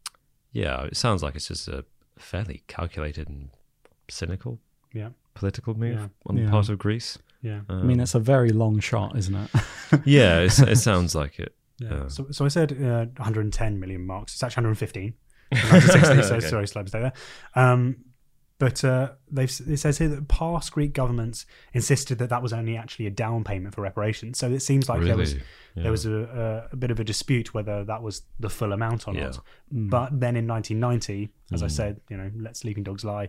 S2: yeah, it sounds like it's just a fairly calculated and cynical,
S1: Yeah.
S2: political move
S1: Yeah.
S2: on the
S3: Yeah.
S2: part of Greece.
S1: Yeah.
S2: Um,
S3: I mean, it's a very long shot, isn't it?
S2: yeah, it's, it sounds like it.
S1: Yeah.
S2: Yeah.
S1: So, so I said uh, one hundred ten million marks. It's actually one hundred fifteen. nineteen sixty, so
S2: Okay.
S1: sorry, slow mistake there. Um, but uh, they've, it says here that past Greek governments insisted that that was only actually a down payment for reparations. So it seems like
S2: really,
S1: there was
S2: yeah.
S1: there was a, a, a bit of a dispute whether that was the full amount or
S2: Yeah.
S1: not.
S3: Mm.
S1: But then in nineteen ninety, as I
S2: Mm.
S1: said, you know, let sleeping dogs lie.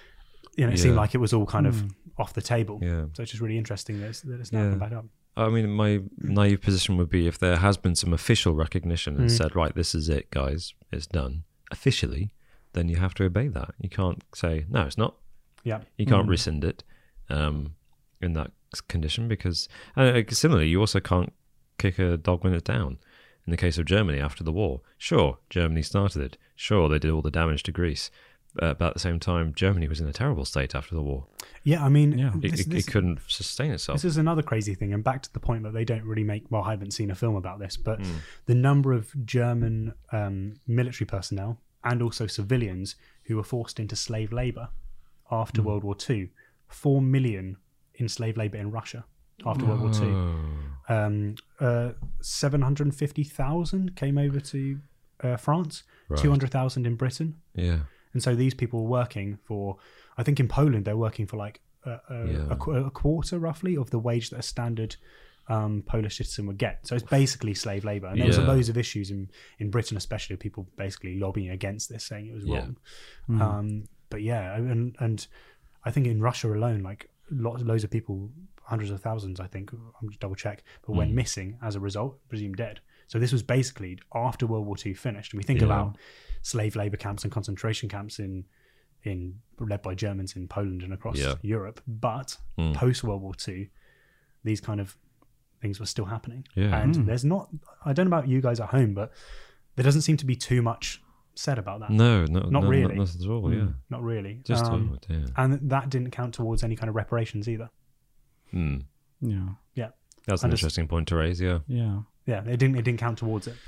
S1: You know, it seemed
S2: Yeah.
S1: like it was all kind of
S3: Mm.
S1: off the table.
S2: yeah.
S1: So it's just really interesting that it's, that it's now
S2: Yeah.
S1: come back up.
S2: I mean, my naive position would be if there has been some official recognition and
S1: Mm.
S2: said, right, this is it, guys, it's done officially, then you have to obey that. You can't say, no, it's not.
S1: Yeah.
S2: You can't
S3: Mm.
S2: rescind it um, in that condition because, uh, similarly, you also can't kick a dog when it's down. In the case of Germany after the war, sure, Germany started it. Sure, they did all the damage to Greece. Uh, but at the same time, Germany was in a terrible state after the war.
S1: Yeah, I mean,
S3: Yeah.
S2: It,
S1: this,
S2: it,
S1: this,
S2: it couldn't sustain itself.
S1: this is another crazy thing. And back to the point that they don't really make, well, I haven't seen a film about this, but
S2: Mm.
S1: the number of German um, military personnel and also civilians who were forced into slave labor after
S3: Mm.
S1: World War Two four million in slave labor in Russia after World War Two. Um, uh, seven hundred fifty thousand came over to uh, France,
S2: Right.
S1: two hundred thousand in Britain.
S2: Yeah.
S1: And so these people were working for, I think in Poland, they're working for like a, a,
S2: Yeah.
S1: a, qu- a quarter roughly of the wage that a standard um, Polish citizen would get. So it's basically slave labor. And there was
S2: Yeah.
S1: loads of issues in, in Britain, especially people basically lobbying against this, saying it was
S2: Yeah.
S1: wrong.
S3: Mm.
S1: Um, but yeah, and, and I think in Russia alone, like lots, loads of people, hundreds of thousands, I think, I'm just double check, but went
S2: Mm.
S1: missing as a result, presumed dead. So this was basically after World War Two finished. And we think
S2: Yeah.
S1: about slave labor camps and concentration camps in in led by Germans in Poland and across
S2: Yeah.
S1: Europe, but
S2: Mm.
S1: post World War Two, these kind of things were still happening.
S2: Yeah.
S1: And
S3: Mm.
S1: there's not, I don't know about you guys at home, but there doesn't seem to be too much said about that.
S2: No, no,
S1: Not
S2: no,
S1: really.
S2: Not, not at all. Yeah.
S1: Not really.
S2: Just
S1: Um,
S2: oh, dear.
S1: and that didn't count towards any kind of reparations either.
S2: Hmm.
S3: Yeah.
S2: That's an
S1: And it's-
S2: interesting point to raise. Yeah.
S3: Yeah.
S1: Yeah, it didn't. It didn't count towards it.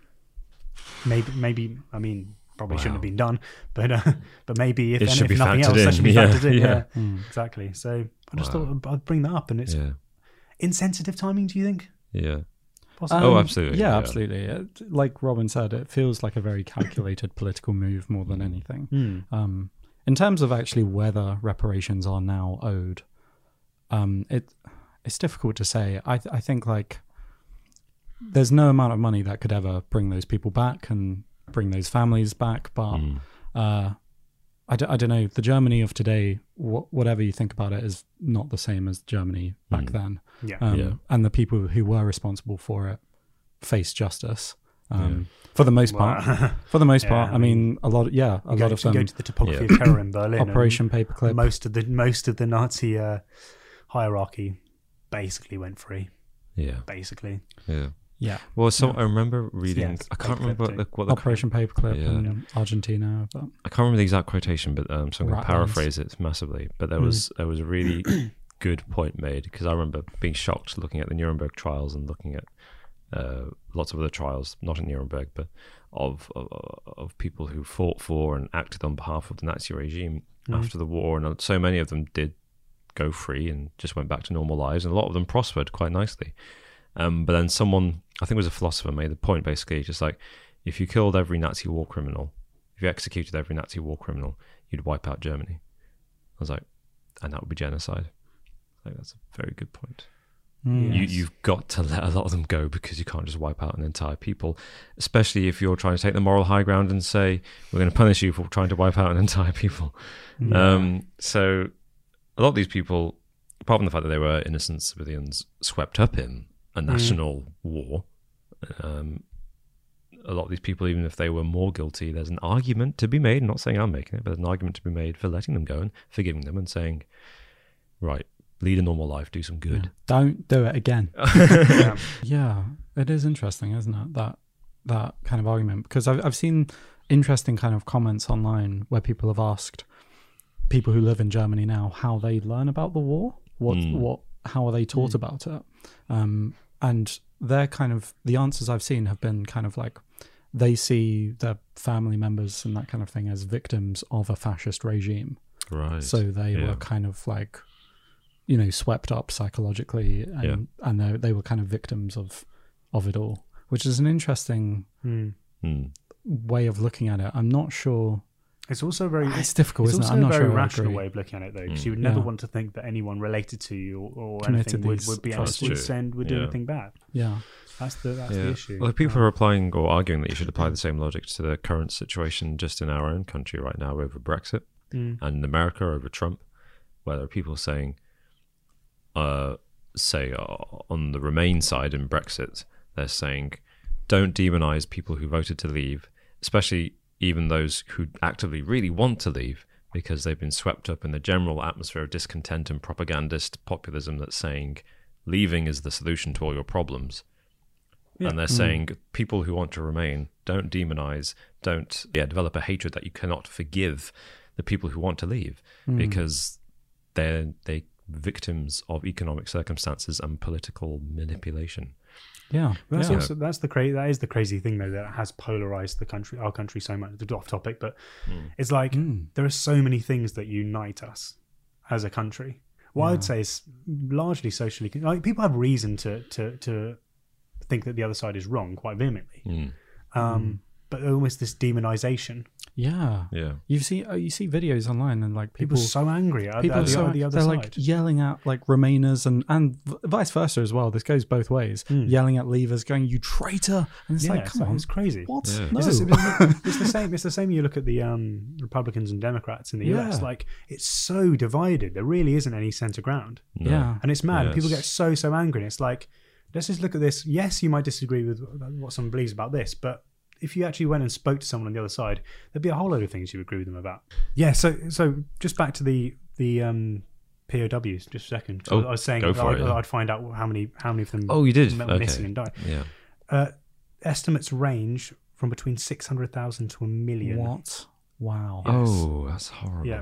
S1: Maybe, maybe. I mean, probably shouldn't have
S2: Wow.
S1: been done, but uh, but maybe if,
S2: It
S1: and
S2: should
S1: if
S2: be
S1: nothing
S2: factored
S1: else,
S2: in.
S1: that should be
S2: Yeah,
S1: factored in.
S2: yeah.
S1: Yeah,
S3: Mm.
S1: exactly. So I just
S2: Wow.
S1: thought I'd bring that up, and it's
S2: Yeah.
S1: insensitive timing. Do you think?
S2: Yeah.
S1: Possibly?
S2: Oh,
S3: Um,
S2: absolutely,
S3: Yeah,
S2: yeah.
S3: absolutely. It, like Robin said, it feels like a very calculated political move more than anything.
S1: Hmm.
S3: Um, in terms of actually whether reparations are now owed, um, it it's difficult to say. I th- I think like there's no amount of money that could ever bring those people back and bring those families back. But
S2: Mm.
S3: uh, I, d- I don't know. The Germany of today, wh- whatever you think about it, is not the same as Germany back
S2: Mm.
S3: then.
S1: Yeah.
S3: Um,
S2: Yeah.
S3: And the people who were responsible for it face justice. Um, For the most part,
S1: Well,
S3: for the most
S1: Yeah,
S3: part,
S1: I
S3: I mean, a lot. Of, yeah, a
S1: you go,
S3: lot of
S1: you
S3: them.
S1: go to the topography
S2: Yeah.
S1: of terror in Berlin. and
S3: Operation Paperclip.
S1: Most of the most of the Nazi uh, hierarchy basically went free.
S2: Yeah.
S1: Basically,
S2: Yeah.
S3: Yeah,
S2: Well, so
S3: Yeah.
S2: I remember reading.
S1: it's
S2: I can't
S1: Paperclip
S2: remember what
S1: too.
S2: the, what the
S3: Operation Paperclip
S2: Yeah.
S3: in Argentina. But
S2: I can't remember the exact quotation, but um, so I'm going to
S3: Rat
S2: paraphrase it massively. But there was there was a really good point made because I remember being shocked looking at the Nuremberg trials and looking at uh, lots of other trials, not in Nuremberg, but of, of of people who fought for and acted on behalf of the Nazi regime
S1: Mm.
S2: after the war, and so many of them did go free and just went back to normal lives, and a lot of them prospered quite nicely. Um, but then someone, I think it was a philosopher, made the point basically, just like if you killed every Nazi war criminal, if you executed every Nazi war criminal, you'd wipe out Germany. I was like, and that would be genocide. I think that's a very good point.
S3: Mm.
S2: You,
S1: Yes.
S2: you've got to let a lot of them go because you can't just wipe out an entire people, especially if you're trying to take the moral high ground and say, we're going to punish you for trying to wipe out an entire people.
S3: Yeah.
S2: Um, so a lot of these people, apart from the fact that they were innocent civilians swept up in a national war, um, a lot of these people, even if they were more guilty, there's an argument to be made, I'm not saying I'm making it, but there's an argument to be made for letting them go and forgiving them and saying, right, lead a normal life, do some good.
S3: Yeah. Don't do it again.
S1: yeah.
S3: Yeah, it is interesting, isn't it? That that kind of argument, because I've I've seen interesting kind of comments online where people have asked people who live in Germany now how they learn about the war, what
S2: Mm.
S3: what how are they taught
S1: Mm.
S3: about it, um, and they're kind of the answers I've seen have been kind of like they see their family members and that kind of thing as victims of a fascist regime,
S2: Right.
S3: so they
S2: Yeah.
S3: were kind of like, you know, swept up psychologically, and
S2: Yeah.
S3: and they they were kind of victims of of it all, which is an interesting
S1: Mm.
S2: Hmm.
S3: way of looking at it. I'm not sure.
S1: It's also very.
S3: It's difficult,
S1: It's
S3: isn't it?
S1: also
S3: I'm
S1: a
S3: not
S1: very
S3: sure. I
S1: rational
S3: agree.
S1: way of looking at it, though, because
S2: Mm.
S1: you would never
S3: Yeah.
S1: want to think that anyone related to you or, or
S3: Committed
S1: anything would,
S3: these
S1: would be
S3: atrocities.
S1: would
S2: That's true.
S1: send would do
S2: Yeah.
S1: anything bad.
S3: Yeah,
S1: That's the that's
S2: Yeah.
S1: the issue.
S2: Well, people
S1: Uh,
S2: are applying or arguing that you should apply the same logic to the current situation just in our own country right now over Brexit
S1: mm.
S2: and in America over Trump, where there are people saying, uh, say uh, on the Remain side in Brexit, they're saying, don't demonize people who voted to leave, especially even those who actively really want to leave, because they've been swept up in the general atmosphere of discontent and propagandist populism that's saying leaving is the solution to all your problems.
S1: Yeah.
S2: And they're
S3: Mm.
S2: saying people who want to remain, don't demonize, don't yeah, develop a hatred that you cannot forgive the people who want to leave
S3: Mm.
S2: because they're they victims of economic circumstances and political manipulation.
S3: yeah,
S1: That's
S3: yeah.
S1: also that's the cra- that is the crazy thing though, that it has polarized the country, our country so much. It's off topic, but it's like
S3: Mm.
S1: there are so many things that unite us, as a country. What I'd say is largely socially. Like, people have reason to to to think that the other side is wrong quite vehemently.
S2: Mm.
S1: Um,
S3: Mm.
S1: But almost this demonization.
S3: Yeah.
S2: Yeah.
S3: You see, uh, you see videos online, and like
S1: People
S3: people,
S1: are so angry at,
S3: people
S1: at
S3: are
S1: the,
S3: so,
S1: at the other
S3: they're
S1: side.
S3: like yelling at like Remainers and and v- vice versa as well. This goes both ways. Yelling at Leavers, going, "You traitor!" And it's
S1: yeah,
S3: like,
S1: it's,
S3: come
S1: like-
S3: on,
S1: it's crazy.
S3: what?
S2: Yeah.
S3: No.
S1: It's, the, it's the same. It's the same. You look at the um, Republicans and Democrats in the U S.
S3: Yeah.
S1: Like, it's so divided. There really isn't any center ground,
S2: No.
S3: Yeah.
S1: and it's mad.
S2: Yes.
S1: People get so so angry. And it's like, let's just look at this. Yes, you might disagree with what someone believes about this, but if you actually went and spoke to someone on the other side, there'd be a whole load of things you would agree with them about. Yeah. So so just back to the the um, P O Ws. Just a second.
S2: Oh,
S1: I was saying
S2: go
S1: that
S2: for
S1: I'd,
S2: it, yeah.
S1: I'd find out how many how many of them.
S2: Oh, you did?
S1: went
S2: Okay.
S1: missing and died.
S2: Yeah.
S1: Uh, estimates range from between six hundred thousand to a million.
S3: What? Wow.
S2: Oh, that's horrible.
S1: Yeah.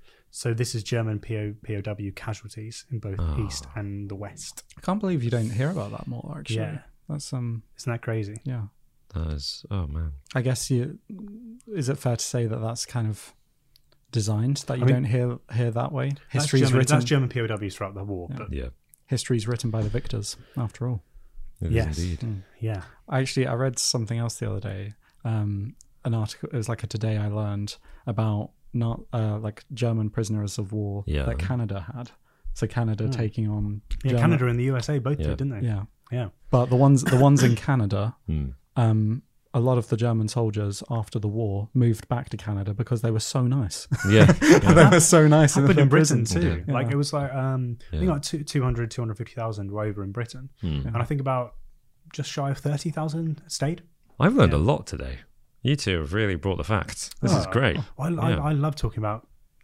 S1: So this is German P O, P O W casualties in both
S2: Oh.
S1: East and the West.
S3: I can't believe you don't hear about that more. Actually,
S1: Yeah.
S3: that's um,
S1: Isn't that crazy?
S3: yeah.
S2: That is. Oh man.
S3: I guess you. Is it fair to say that that's kind of designed that you
S1: I mean-
S3: don't hear hear that way?
S1: That's
S3: History's
S1: German,
S3: written.
S1: that's German P O Ws throughout the war. But
S2: Yeah.
S3: History's written by the victors, after all.
S2: It is
S1: Yes.
S2: indeed.
S1: yeah.
S3: I actually I read something else the other day. Um, an article. It was like a Today I Learned about not uh, like German prisoners of war
S2: Yeah.
S3: that Canada had. So Canada taking on
S1: Yeah,
S3: German-
S1: Canada and the U S A both
S2: Yeah.
S1: did, didn't they?
S3: Yeah,
S1: Yeah.
S3: but the ones the ones in Canada,
S2: Hmm.
S3: um, a lot of the German soldiers after the war moved back to Canada because they were so nice.
S2: Yeah.
S3: they were so nice in,
S1: Happened
S3: the
S1: in Britain
S3: prison.
S1: too.
S3: Yeah.
S1: Like, it was like, um, I think
S2: Yeah.
S1: like two, 200, two hundred fifty thousand were over in Britain.
S2: Hmm.
S1: And I think about just shy of thirty thousand stayed.
S2: I've learned
S1: Yeah.
S2: a lot today. You two have really brought the facts. This is
S1: Oh,
S2: great.
S1: Well, I,
S2: Yeah.
S1: I, I love talking about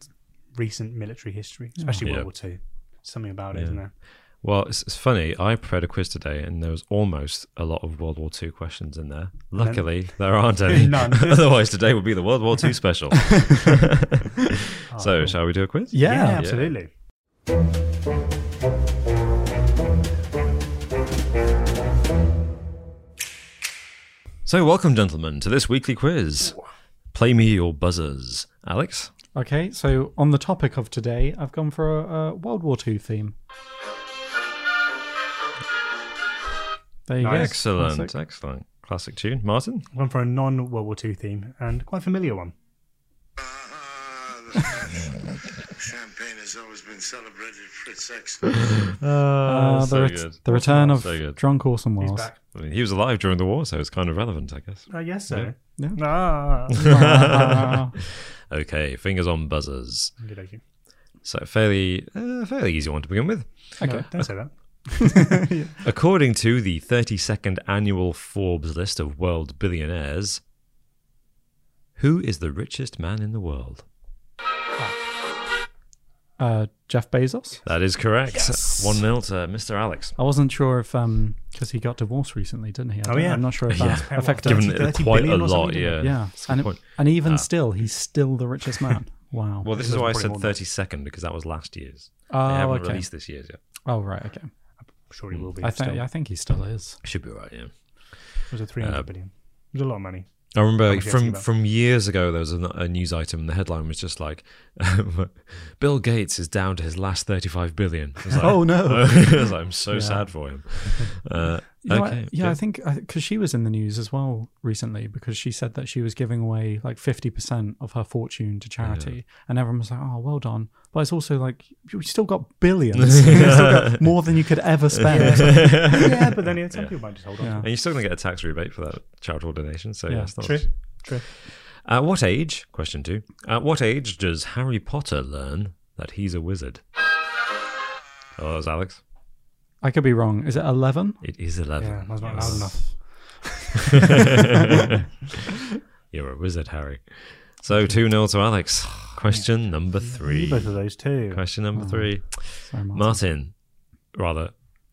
S1: recent military history, especially
S2: Yeah.
S1: World War Two. Something about it,
S2: Yeah.
S1: isn't there?
S2: Well, it's, it's funny. I prepared a quiz today, and there was almost a lot of World War Two questions in there. Luckily, there aren't any.
S1: None.
S2: Otherwise, today would be the World War Two special.
S1: Oh,
S2: so,
S1: cool.
S2: shall we do a quiz?
S3: Yeah.
S1: Yeah, absolutely.
S2: So, welcome, gentlemen, to this weekly quiz. Play me your buzzers, Alex.
S3: Okay, so on the topic of today, I've gone for a, a World War Two theme. There you go.
S2: Excellent,
S3: Classic.
S2: excellent. Classic tune, Martin.
S1: One for a non-World War Two theme and quite familiar one.
S4: Champagne has always been celebrated for its excellence.
S3: Uh, the,
S2: so
S3: ret-
S2: good.
S3: the return of
S2: So good.
S3: drunk Orson
S1: He's
S3: Welles.
S1: back.
S2: I mean, he was alive during the war, so it's kind of relevant, I guess.
S1: I guess so.
S3: Yeah.
S1: Ah.
S3: Ah.
S2: Okay, fingers on buzzers.
S1: Good, thank you.
S2: So, fairly, uh, fairly easy one to begin with.
S1: No,
S3: Okay.
S1: don't say that.
S2: According to the thirty-second annual Forbes list of world billionaires, who is the richest man in the world?
S3: Uh, Jeff Bezos.
S2: That is correct. one nil to Mister Alex.
S3: I wasn't sure if um because he got divorced recently, didn't he? I
S1: Oh,
S3: don't-
S1: yeah.
S3: I'm not sure if
S2: Yeah.
S3: that affected
S2: Given
S3: him.
S1: thirty,
S2: it
S1: thirty
S2: quite a
S1: billion or
S2: lot,
S1: something,
S2: yeah.
S3: Yeah,
S2: That's a good
S3: and,
S2: point.
S3: and even
S2: Ah.
S3: still, he's still the richest man. Wow.
S2: Well, this
S1: There's
S2: is why I
S1: probably
S2: said
S1: more than that.
S2: thirty-second, because that was last year's.
S3: oh,
S2: they haven't
S3: okay.
S2: released this year's yet.
S3: Oh, right. Okay.
S1: I'm sure he will be.
S3: I think
S1: still.
S3: I think he still is.
S2: Should be right, yeah.
S1: It was a three hundred
S2: Uh,
S1: billion. It was a lot of money.
S2: I remember
S1: much you
S2: from,
S1: asking about?
S2: from years ago, there was a, a news item, and the headline was just like, Bill Gates is down to his last thirty-five billion. I was like,
S3: Oh, no.
S2: I was like, I'm so
S3: Yeah.
S2: sad for him. Uh,
S3: You know,
S2: okay.
S3: I, yeah,
S2: good.
S3: I think because she was in the news as well recently because she said that she was giving away like fifty percent of her fortune to charity, and everyone was like, "Oh, well done." But it's also like you still got billions, you still got more than you could ever spend.
S1: Yeah, but then yeah, some
S2: Yeah.
S1: people might just hold on.
S3: Yeah.
S1: to
S2: And you're still going to get a tax rebate for that charitable donation. So,
S3: Yeah,
S2: yeah, it's not
S1: True. True.
S2: At what age, question two, at what age does Harry Potter learn that he's a wizard? Oh, that was Alex.
S3: I could be wrong. Is it eleven?
S2: It is eleven.
S1: Yeah, that's not
S2: Yes.
S1: loud enough.
S2: You're a wizard, Harry. So two nil to Alex. Question number three.
S1: Both of those too.
S2: Question number three.
S3: Sorry, Martin.
S2: Martin, rather.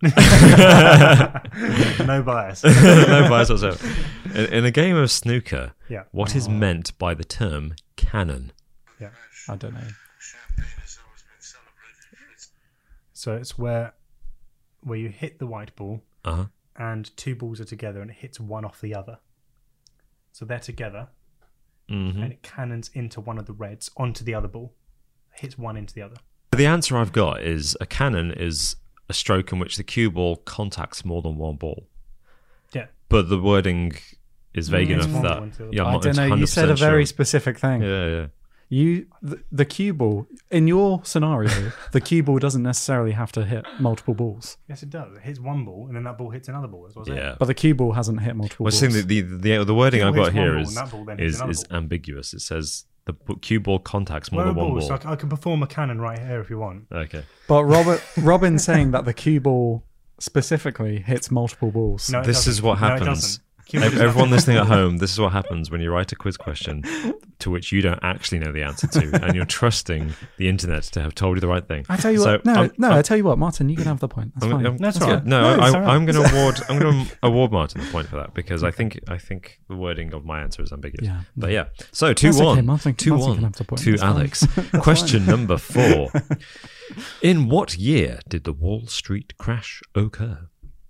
S1: No bias.
S2: No bias whatsoever. In, in a game of snooker,
S1: Yeah.
S2: what is meant by the term cannon?
S1: Yeah.
S3: I don't know.
S4: Champagne has always been celebrated for its
S1: So it's where where you hit the white ball
S2: Uh-huh.
S1: and two balls are together and it hits one off the other. So they're together
S2: hmm
S1: and it cannons into one of the reds onto the other ball. Hits one into the other.
S2: The answer I've got is a cannon is a stroke in which the cue ball contacts more than one ball.
S1: Yeah.
S2: But the wording is vague
S1: Mm, it's
S2: enough
S1: one
S2: that
S1: one to the
S2: yeah, I'm
S3: I
S2: not
S3: don't know. You said a
S2: one hundred percent
S3: very
S2: sure.
S3: specific thing.
S2: Yeah, yeah.
S3: You the, the cue ball in your scenario, the cue ball doesn't necessarily have to hit multiple balls,
S1: Yes, it does. It hits one ball, and then that ball hits another ball. That's what I'm saying.
S2: Yeah.
S3: but the cue ball hasn't hit multiple
S2: Well,
S3: balls.
S2: seeing the, the the the wording
S1: Cue
S2: I've
S1: ball
S2: got
S1: hits one
S2: here
S1: ball
S2: is
S1: and that ball then hits
S2: is
S1: another
S2: is
S1: ball.
S2: ambiguous. It says the b- cue ball contacts more
S1: Where are
S2: than one
S1: balls?
S2: ball.
S1: So I, c- I can perform a cannon right here if you want.
S2: Okay.
S3: But Robert Robin saying that the cue ball specifically hits multiple balls.
S1: No, it
S2: This
S1: doesn't.
S2: is what
S1: No, it
S2: happens.
S1: doesn't. Cue ball
S2: Ev-
S1: does
S2: Everyone
S1: nothing.
S2: listening at home, this is what happens when you write a quiz question to which you don't actually know the answer to, and you're trusting the internet to have told you the right thing.
S3: I tell you
S2: So,
S3: what, no,
S2: I'm-
S3: no,
S2: I'm-
S3: I tell you what, Martin, you can have the point. That's
S2: I'm,
S3: fine.
S2: I'm-
S1: That's
S2: yeah,
S1: all right.
S2: No,
S1: No,
S2: I,
S1: it's
S2: I,
S1: all right.
S2: I'm going to award. I'm going to award Martin the point for that because I think I think the wording of my answer is ambiguous.
S3: Yeah.
S2: But yeah, so two
S3: That's okay,
S2: one,
S3: Martin-
S2: two
S3: Martin
S2: one
S3: can have the point.
S2: to
S3: That's fine.
S2: Alex. Question number four: in what year did the Wall Street crash occur?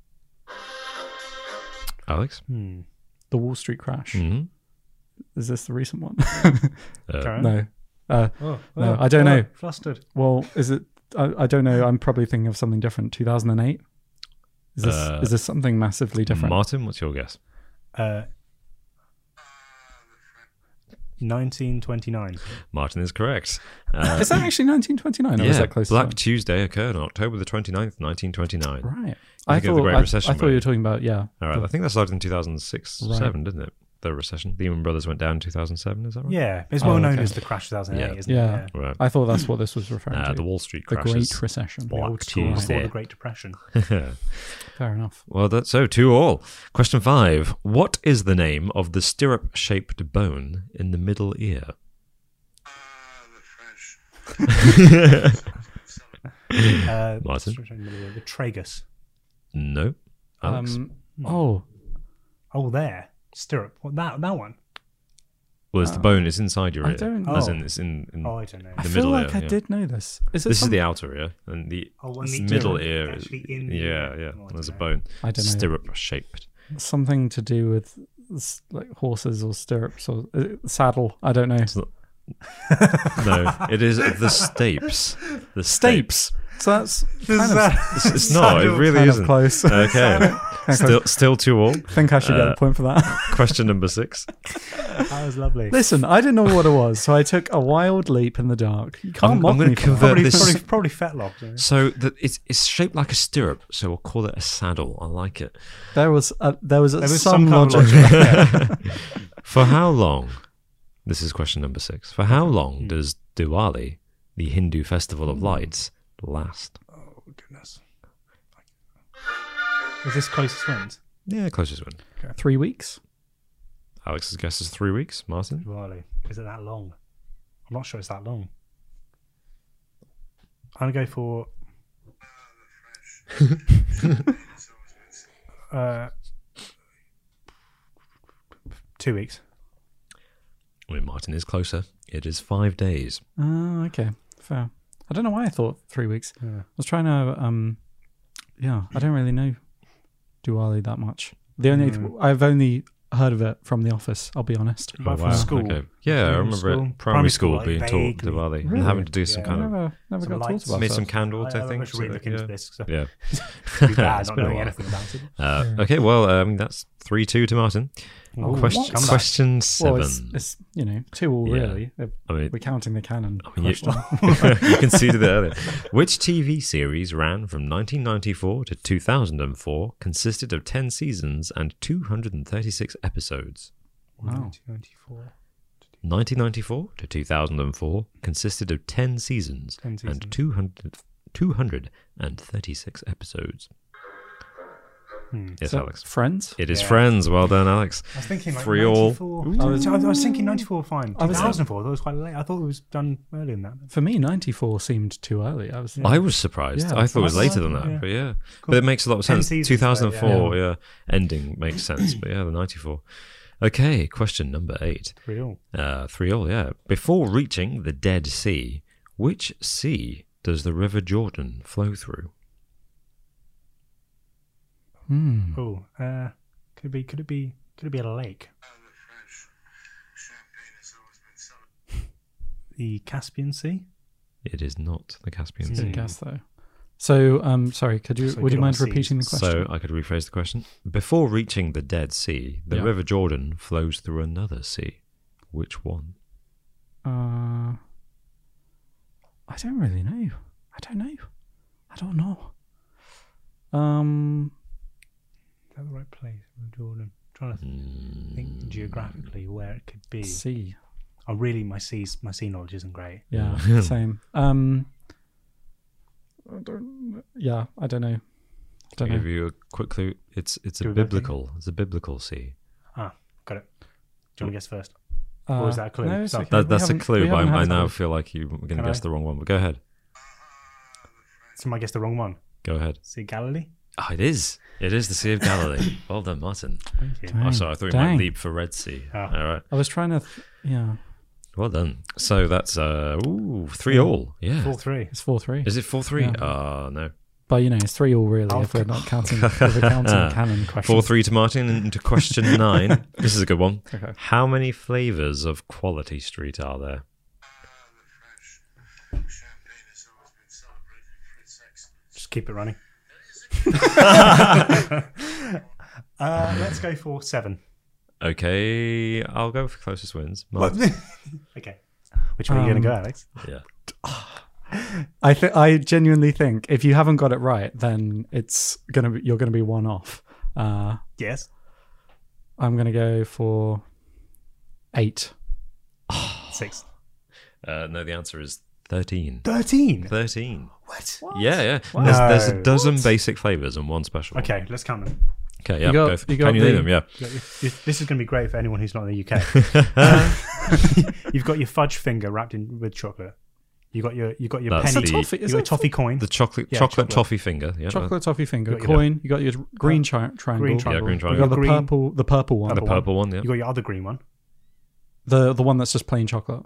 S2: Alex.
S1: Hmm.
S3: The Wall Street crash.
S2: Mhm.
S3: Is this the recent one?
S2: Uh,
S1: Carry on.
S3: no. Uh,
S1: Oh,
S3: No,
S1: oh,
S3: I don't
S1: oh,
S3: know.
S1: Flustered.
S3: well, is it? I, I don't know. I'm probably thinking of something different. two thousand eight. Is this
S2: Uh,
S3: is this something massively different?
S2: Martin, what's your guess?
S1: Uh, nineteen twenty-nine.
S2: Martin is correct. Uh,
S3: is that actually nineteen twenty-nine? Or is
S2: yeah,
S3: that close?
S2: Black
S3: to
S2: Tuesday occurred on October the twenty-ninth, nineteen twenty-nine.
S3: that? Right.
S2: I
S3: I
S2: think of the
S3: thought
S2: Great
S3: I,
S2: Recession,
S3: I thought you
S2: maybe.
S3: were talking about yeah.
S2: All right,
S3: the-
S2: I think that started in two thousand six,
S3: Right.
S2: seven, didn't it? The recession. Lehman Brothers went down in two thousand seven, is that right?
S1: Yeah, it's
S3: Oh,
S1: well known
S3: okay.
S1: as the crash two thousand eight,
S2: Yeah.
S1: isn't
S3: Yeah.
S1: it?
S2: Right.
S3: I thought that's what this was referring
S2: Uh,
S3: to.
S2: the Wall Street
S3: the
S2: crashes.
S3: Great Recession.
S2: Black
S1: Old school before
S2: Tuesday.
S1: the Great Depression.
S3: Fair enough.
S2: Well, that's so two all. Question five: what is the name of the stirrup-shaped bone in the middle ear?
S4: Ah, the French.
S1: Uh,
S2: Martin?
S1: The tragus.
S2: No. Alex?
S3: Um, oh,
S1: Oh, there. Stirrup. What, that that one?
S2: well, it's the bone. It's inside your
S3: I
S2: ear.
S3: don't-
S2: As
S1: Oh.
S2: in, it's in. in
S1: Oh, I don't know.
S3: I
S2: the
S3: feel
S2: middle
S3: like
S2: ear,
S3: I
S2: yeah.
S3: did know this. Is it
S2: This is
S3: some-
S2: the outer ear, and the,
S1: Oh, and
S2: the
S1: the
S2: middle
S1: ear
S2: ear is
S1: actually in the
S2: yeah,
S1: ear.
S2: yeah.
S1: Oh, I
S2: There's a
S1: don't
S2: bone.
S3: I don't know.
S2: Stirrup-shaped.
S3: something to do with s- like horses or stirrups or uh, saddle? I don't know.
S2: It's not- no, it is the stapes. The stapes.
S3: So that's kind of,
S2: It's, it's not. It really
S3: kind of
S2: isn't.
S3: close.
S2: Okay. Still, still two all.
S3: I think I should get
S2: Uh,
S3: a point for that.
S2: Question number six.
S1: That was lovely.
S3: Listen, I didn't know what it was, so I took a wild leap in the dark. You can't
S2: I'm-
S3: mock
S2: I'm gonna
S3: me for that.
S2: convert-
S1: Probably,
S2: this-
S1: probably, probably fetlock. isn't it?
S2: So the, it's it's shaped like a stirrup, so we'll call it a saddle. I like it.
S3: There was a, there was, a,
S1: There was
S3: some,
S1: some kind of
S3: logic.
S1: logic.
S2: For how long? This is question number six. For how long does Diwali, the Hindu festival of lights, last?
S1: Oh, goodness. Is this closest wins?
S2: Yeah, closest win.
S3: Three weeks.
S2: Alex's guess is three weeks. Martin.
S1: Really? Is it that long? I'm not sure it's that long. I'm going to go for. uh, two weeks.
S2: I mean, Martin is closer. It is five days.
S3: Oh, okay, fair. I don't know why I thought three weeks.
S1: Yeah.
S3: I was trying to, um, yeah, I don't really know Diwali that much. The only
S1: Mm.
S3: I've only heard of it from The Office. I'll be honest.
S1: But from school.
S2: Okay. Yeah, I
S1: Primary
S2: remember
S1: school.
S2: it. Primary,
S1: Primary
S2: school,
S1: school, like,
S2: being taught
S1: vaguely.
S2: Diwali and
S3: Really?
S2: having to do some
S1: Yeah.
S2: kind of
S3: never, never
S1: Some
S3: got
S1: lights.
S3: taught about
S2: made
S3: that.
S2: some candle
S1: I,
S2: type
S1: I'm
S2: thing.
S1: actually really
S2: so,
S1: looking into
S2: yeah.
S1: this. So
S2: Yeah.
S1: too bad
S2: It's
S1: not
S2: been a
S1: knowing
S2: while.
S1: anything about it.
S2: Uh, okay, well, um, that's three two to Martin.
S1: Oh,
S2: question
S1: what? Comeback.
S2: question
S3: Well,
S2: seven.
S3: it's, it's you know two all
S2: Yeah.
S3: really. If
S2: I mean,
S3: we're counting the canon.
S2: I mean,
S3: question.
S2: you, you conceded it earlier. Which T V series ran from nineteen ninety-four to two thousand four, consisted of ten seasons and two hundred thirty-six episodes?
S3: Wow.
S1: nineteen ninety-four.
S2: nineteen ninety-four to two thousand four consisted of ten seasons,
S1: ten seasons.
S2: and two hundred, two hundred thirty-six episodes.
S1: Hmm.
S2: Yes,
S3: So,
S2: Alex.
S3: Friends.
S2: It is
S1: Yeah.
S2: Friends. Well done, Alex.
S1: I was thinking like
S2: Three all.
S1: ninety-four.
S3: Ooh.
S1: I was, I was thinking ninety-four fine.
S3: I was-
S1: two thousand four, I thought it was quite late. I thought it was done earlier than that.
S3: For me, ninety-four seemed too early. I was.
S2: I was surprised.
S3: Yeah,
S2: I thought it was
S1: that's
S2: later than
S1: right,
S2: that,
S1: yeah.
S2: but yeah.
S1: Cool.
S2: But it makes a lot of
S1: Ten
S2: sense.
S1: seasons,
S2: two thousand four,
S1: though,
S2: yeah. ending makes sense, but yeah, the ninety-four. Okay, question number eight.
S1: Three all.
S2: Uh, three all, yeah. Before reaching the Dead Sea, which sea does the River Jordan flow through?
S3: Hmm.
S1: Oh, uh, could it be? Could it be? Could it be a lake?
S4: Ah, the French. Champagne has always been celebrated.
S1: The Caspian Sea.
S2: It is not the Caspian
S1: Mm.
S2: Sea.
S3: Good guess though. So, um, sorry, could you
S1: So
S3: would
S1: good
S3: you
S1: on
S3: mind
S1: seas.
S3: repeating the question?
S2: So I could rephrase the question. Before reaching the Dead Sea, the
S3: Yeah.
S2: River Jordan flows through another sea. Which one?
S3: Uh, I don't really know. I don't know. I don't know. Um,
S1: Is that the right place, Jordan? I'm trying to
S2: Mm.
S1: think geographically where it could be.
S3: C.
S1: Oh, really? My seas, my sea knowledge isn't great.
S3: Yeah,
S2: Yeah.
S3: same. Um, I don't, yeah, I don't know. I
S2: To
S3: don't
S2: give
S3: know.
S2: you a quick clue, it's it's a
S1: Do a bit,
S2: biblical, it's a biblical sea.
S1: Ah, got it. Do you want to guess first? Or is that a clue?
S3: No, it's
S1: So-
S3: okay.
S2: That,
S3: We
S2: that's a
S3: haven't-
S2: clue,
S3: we
S2: but
S3: haven't
S2: I, I
S3: had
S2: now
S3: that.
S2: feel like you're going to
S1: Can
S2: guess
S1: I?
S2: the wrong one. But go ahead,
S1: So I guess the wrong one.
S2: go ahead.
S1: Sea Galilee?
S2: Oh, it is. It is the Sea of Galilee. Well done, Martin.
S1: Thank you.
S3: Dang.
S2: Oh, sorry, I thought you
S3: Dang.
S2: might leap for Red Sea.
S1: Oh.
S2: All right.
S3: I was trying to, th- yeah,
S2: Well done. So that's uh, ooh, three all. Yeah.
S1: Four three.
S3: it's four three.
S2: Is it four three?
S3: Yeah.
S2: Oh no.
S3: But you know, it's three all really
S1: Oh,
S3: if we're not counting if we're counting canon questions.
S2: Four three to Martin. And to question nine. This is a good one.
S3: Okay.
S2: How many flavors of Quality Street are there?
S4: Champagne has always been celebrated for its excellence.
S1: Just keep it running. uh, let's go for seven.
S2: Okay, I'll go for closest wins. Martin.
S1: Okay. Which one are you going to go,
S3: Um,
S1: Alex?
S2: Yeah.
S3: I th- I genuinely think if you haven't got it right, then it's gonna be you're gonna be one off. Uh,
S1: Yes.
S3: I'm gonna go for eight.
S1: Six.
S2: Uh, no, the answer is thirteen.
S1: Thirteen.
S2: Thirteen.
S1: What?
S2: Yeah, yeah.
S1: Wow.
S2: There's, there's a
S1: No.
S2: dozen basic flavors and one special. one.
S1: Okay, let's count them.
S2: Okay, yeah.
S3: You got-
S2: go for,
S3: you got
S2: can you name
S3: the-
S2: them? Yeah.
S1: You got your- you- This is going to be great for anyone who's not in the U K. You've got your fudge finger wrapped in with chocolate. You got your you got your
S2: That's
S1: penny.
S2: the-
S3: toffee.
S1: You
S3: Is
S1: got a
S3: it
S1: toffee coin.
S2: The chocolate
S1: Yeah,
S2: chocolate,
S1: chocolate.
S2: toffee finger. Yeah.
S3: chocolate toffee finger,
S1: You got your
S3: coin? You got your green tri- triangle.
S1: green
S2: Yeah,
S1: triangle.
S2: green
S3: You
S2: triangle.
S3: got the
S1: Green-
S3: purple, the purple one,
S2: The
S1: Purple one.
S2: purple one. Yeah.
S1: You got your other green one.
S3: the the one that's just plain chocolate.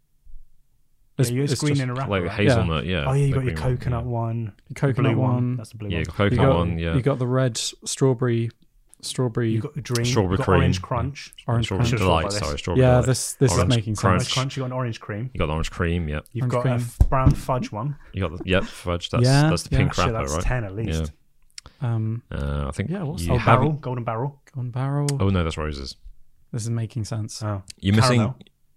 S1: Yeah, you- it's green
S3: just
S1: in a wrapper.
S2: Like
S1: right?
S2: hazelnut. Yeah.
S1: Oh yeah, you
S2: the
S1: got your
S2: green one,
S1: coconut
S2: yeah.
S1: one.
S3: the coconut
S1: blue
S3: one.
S1: That's the blue
S2: Yeah,
S1: one.
S2: coconut
S3: You got,
S2: one. Yeah.
S3: you got the red strawberry, strawberry.
S1: You got the dream.
S2: Strawberry
S1: you got
S2: cream.
S1: Orange crunch.
S3: Orange
S2: strawberry
S3: crunch.
S2: delight.
S1: Like this.
S2: Sorry, strawberry.
S3: yeah,
S2: delight.
S3: this this
S2: Orange
S3: is making
S2: crunch.
S1: Orange
S3: sense.
S1: crunch. You got an orange cream.
S2: You got the orange cream. Yep.
S1: You've
S3: Orange
S1: got
S3: cream.
S1: a f- brown fudge one.
S2: You got the yep fudge. That's
S3: Yeah,
S2: that's the
S3: yeah.
S2: pink
S1: Shit,
S2: wrapper,
S1: that's
S2: right?
S1: ten at least.
S3: Um,
S2: Uh, I think.
S3: Yeah, what's
S2: you
S1: Oh,
S2: haven't-
S1: barrel, golden barrel.
S3: Golden barrel.
S2: Oh no, that's roses.
S3: This is making sense.
S1: Oh,
S2: You're missing.
S1: Caramel.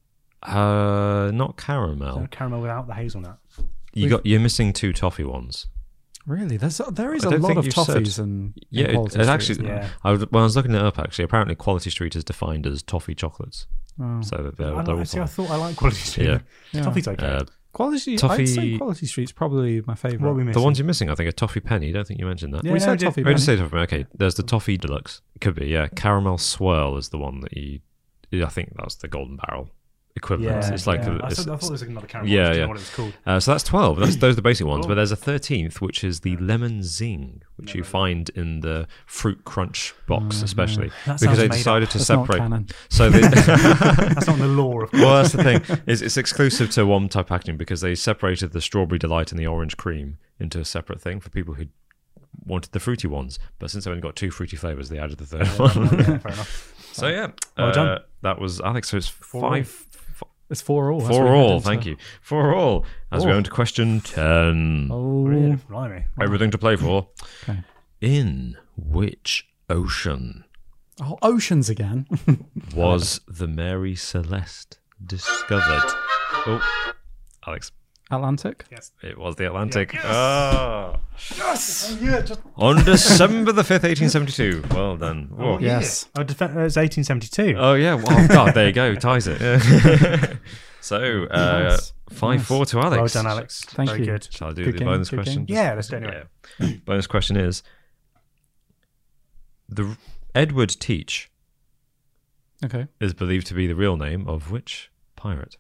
S2: Uh, not caramel.
S1: So caramel without the hazelnut.
S2: You got. You're missing two toffee ones.
S3: Really, there's there is
S2: I
S3: a
S2: don't
S3: lot
S2: think
S3: of
S2: you've
S3: toffees
S2: said-
S3: and
S2: Yeah, it, it actually.
S1: Yeah.
S2: I was, when I was looking it up, actually, apparently Quality Street is defined as toffee chocolates.
S3: Oh.
S2: So that they're,
S1: I,
S2: they're all
S1: like, see, I
S2: fine.
S1: thought I like Quality Street.
S2: Yeah.
S3: Yeah.
S1: Toffee's okay.
S2: Uh,
S3: Quality. I'd
S2: Toffee-
S3: say Quality Street's probably my
S1: what are we
S3: favorite.
S1: missing?
S2: the ones you're missing, I think, are toffee penny. I don't think you mentioned that.
S1: Yeah,
S3: we
S1: no,
S3: said
S1: we did.
S3: toffee.
S2: Oh, just
S3: penny.
S2: say toffee. Okay, there's the toffee deluxe. It could be, yeah. Caramel swirl is the one that you. I think that's the golden barrel equivalent.
S1: Yeah,
S2: it's like
S1: yeah.
S2: a-
S1: I,
S2: it's-
S1: thought, I thought there was another caramel.
S2: Yeah,
S1: I didn't
S2: yeah.
S1: know what it was called.
S2: Uh, so that's twelve. That's, those are the basic ones.
S1: Cool.
S2: But there's a thirteenth, which is the lemon zing, which you find in the fruit crunch box, especially
S1: That
S2: because
S1: sounds
S2: they
S1: made
S2: decided
S1: up.
S2: to
S3: That's not
S2: separate.
S3: canon.
S2: So they,
S1: That's not in the law of
S2: well, that's the thing. Is it's exclusive to one type of packaging because they separated the strawberry delight and the orange cream into a separate thing for people who wanted the fruity ones. But since they only got two fruity flavors, they added the third one.
S1: yeah, fair enough.
S2: So yeah,
S1: Well
S2: uh,
S1: done.
S2: that was Alex. So it's
S1: Four
S2: five.
S3: It's four all. as
S2: For
S3: we head
S2: all,
S3: into-
S2: thank you. For all. As we
S3: Oh.
S2: go into question ten.
S3: Oh,
S1: Really? Blimey.
S2: Everything to play for.
S3: Okay.
S2: In which ocean
S3: oh, oceans again.
S2: was the Mary Celeste discovered? Oh, Alex,
S3: Atlantic.
S1: Yes.
S2: it was the Atlantic.
S1: Yes.
S2: Ah.
S1: Yes. Yeah, just,
S2: On December the fifth, eighteen seventy-two. Well done. Whoa.
S1: oh, yeah.
S3: Yes.
S1: Oh, def- uh, it's eighteen seventy-two.
S2: Oh yeah. Well, God, there you go. Ties it. Yeah. So uh,
S3: Nice.
S2: five
S3: Nice.
S2: four to Alex.
S1: Well done, Alex.
S3: Thank
S1: Very
S3: you.
S1: good.
S2: Shall I do
S3: Good
S2: the
S3: game,
S2: bonus
S3: good
S2: question?
S1: Yeah, let's do it anyway.
S2: Yeah. Bonus question is the Edward Teach
S3: Okay.
S2: is believed to be the real name of which pirate?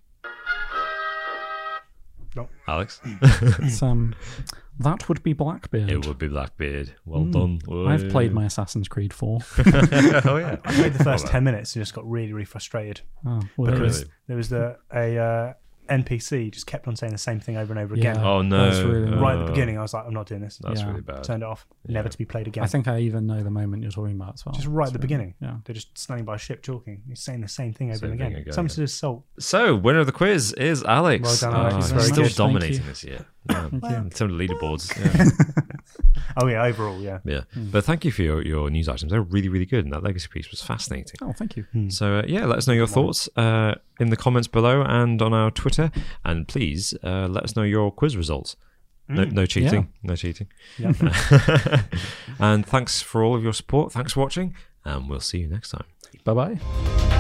S1: No.
S2: Alex?
S3: It's, um, that would be Blackbeard.
S2: It would be Blackbeard. Well
S3: Mm.
S2: done.
S3: I've played my Assassin's Creed four.
S2: oh yeah.
S1: I played the first ten minutes and just got really, really frustrated.
S3: Oh, well,
S2: Really?
S1: Because there was the a uh, N P C just kept on saying the same thing over and over
S3: Yeah.
S1: again.
S2: Oh no!
S3: That's really
S2: Oh,
S1: Right at the beginning, I was like, I'm not doing this.
S2: That's
S3: Yeah.
S2: really bad.
S1: Turned it off. Never to be played again.
S3: I think I even know the moment you're talking about as well.
S1: just right at
S3: It's
S1: the
S3: really-
S1: beginning.
S3: Yeah.
S1: They're just standing by a ship talking. He's saying the same thing over
S2: Same
S1: and
S2: thing
S1: again.
S2: again,
S1: Something
S2: yeah.
S1: to salt.
S2: So, winner of the quiz is Alex.
S1: Well done, Alex.
S2: Oh,
S1: It's
S2: he's
S1: very
S2: still
S1: good.
S2: dominating
S3: Thank you.
S2: this year. Yeah.
S3: Thank you.
S2: In terms of leaderboards. Yeah.
S1: Oh yeah, overall, yeah.
S2: yeah. But thank you for your, your news items. They're really, really good. And that legacy piece was fascinating.
S3: Oh, thank you.
S2: So, uh, yeah, let us know your thoughts uh, in the comments below and on our Twitter. And please uh, let us know your quiz results. No, no cheating. No cheating.
S1: Yeah.
S2: And thanks for all of your support. Thanks for watching. And we'll see you next time.
S3: Bye bye.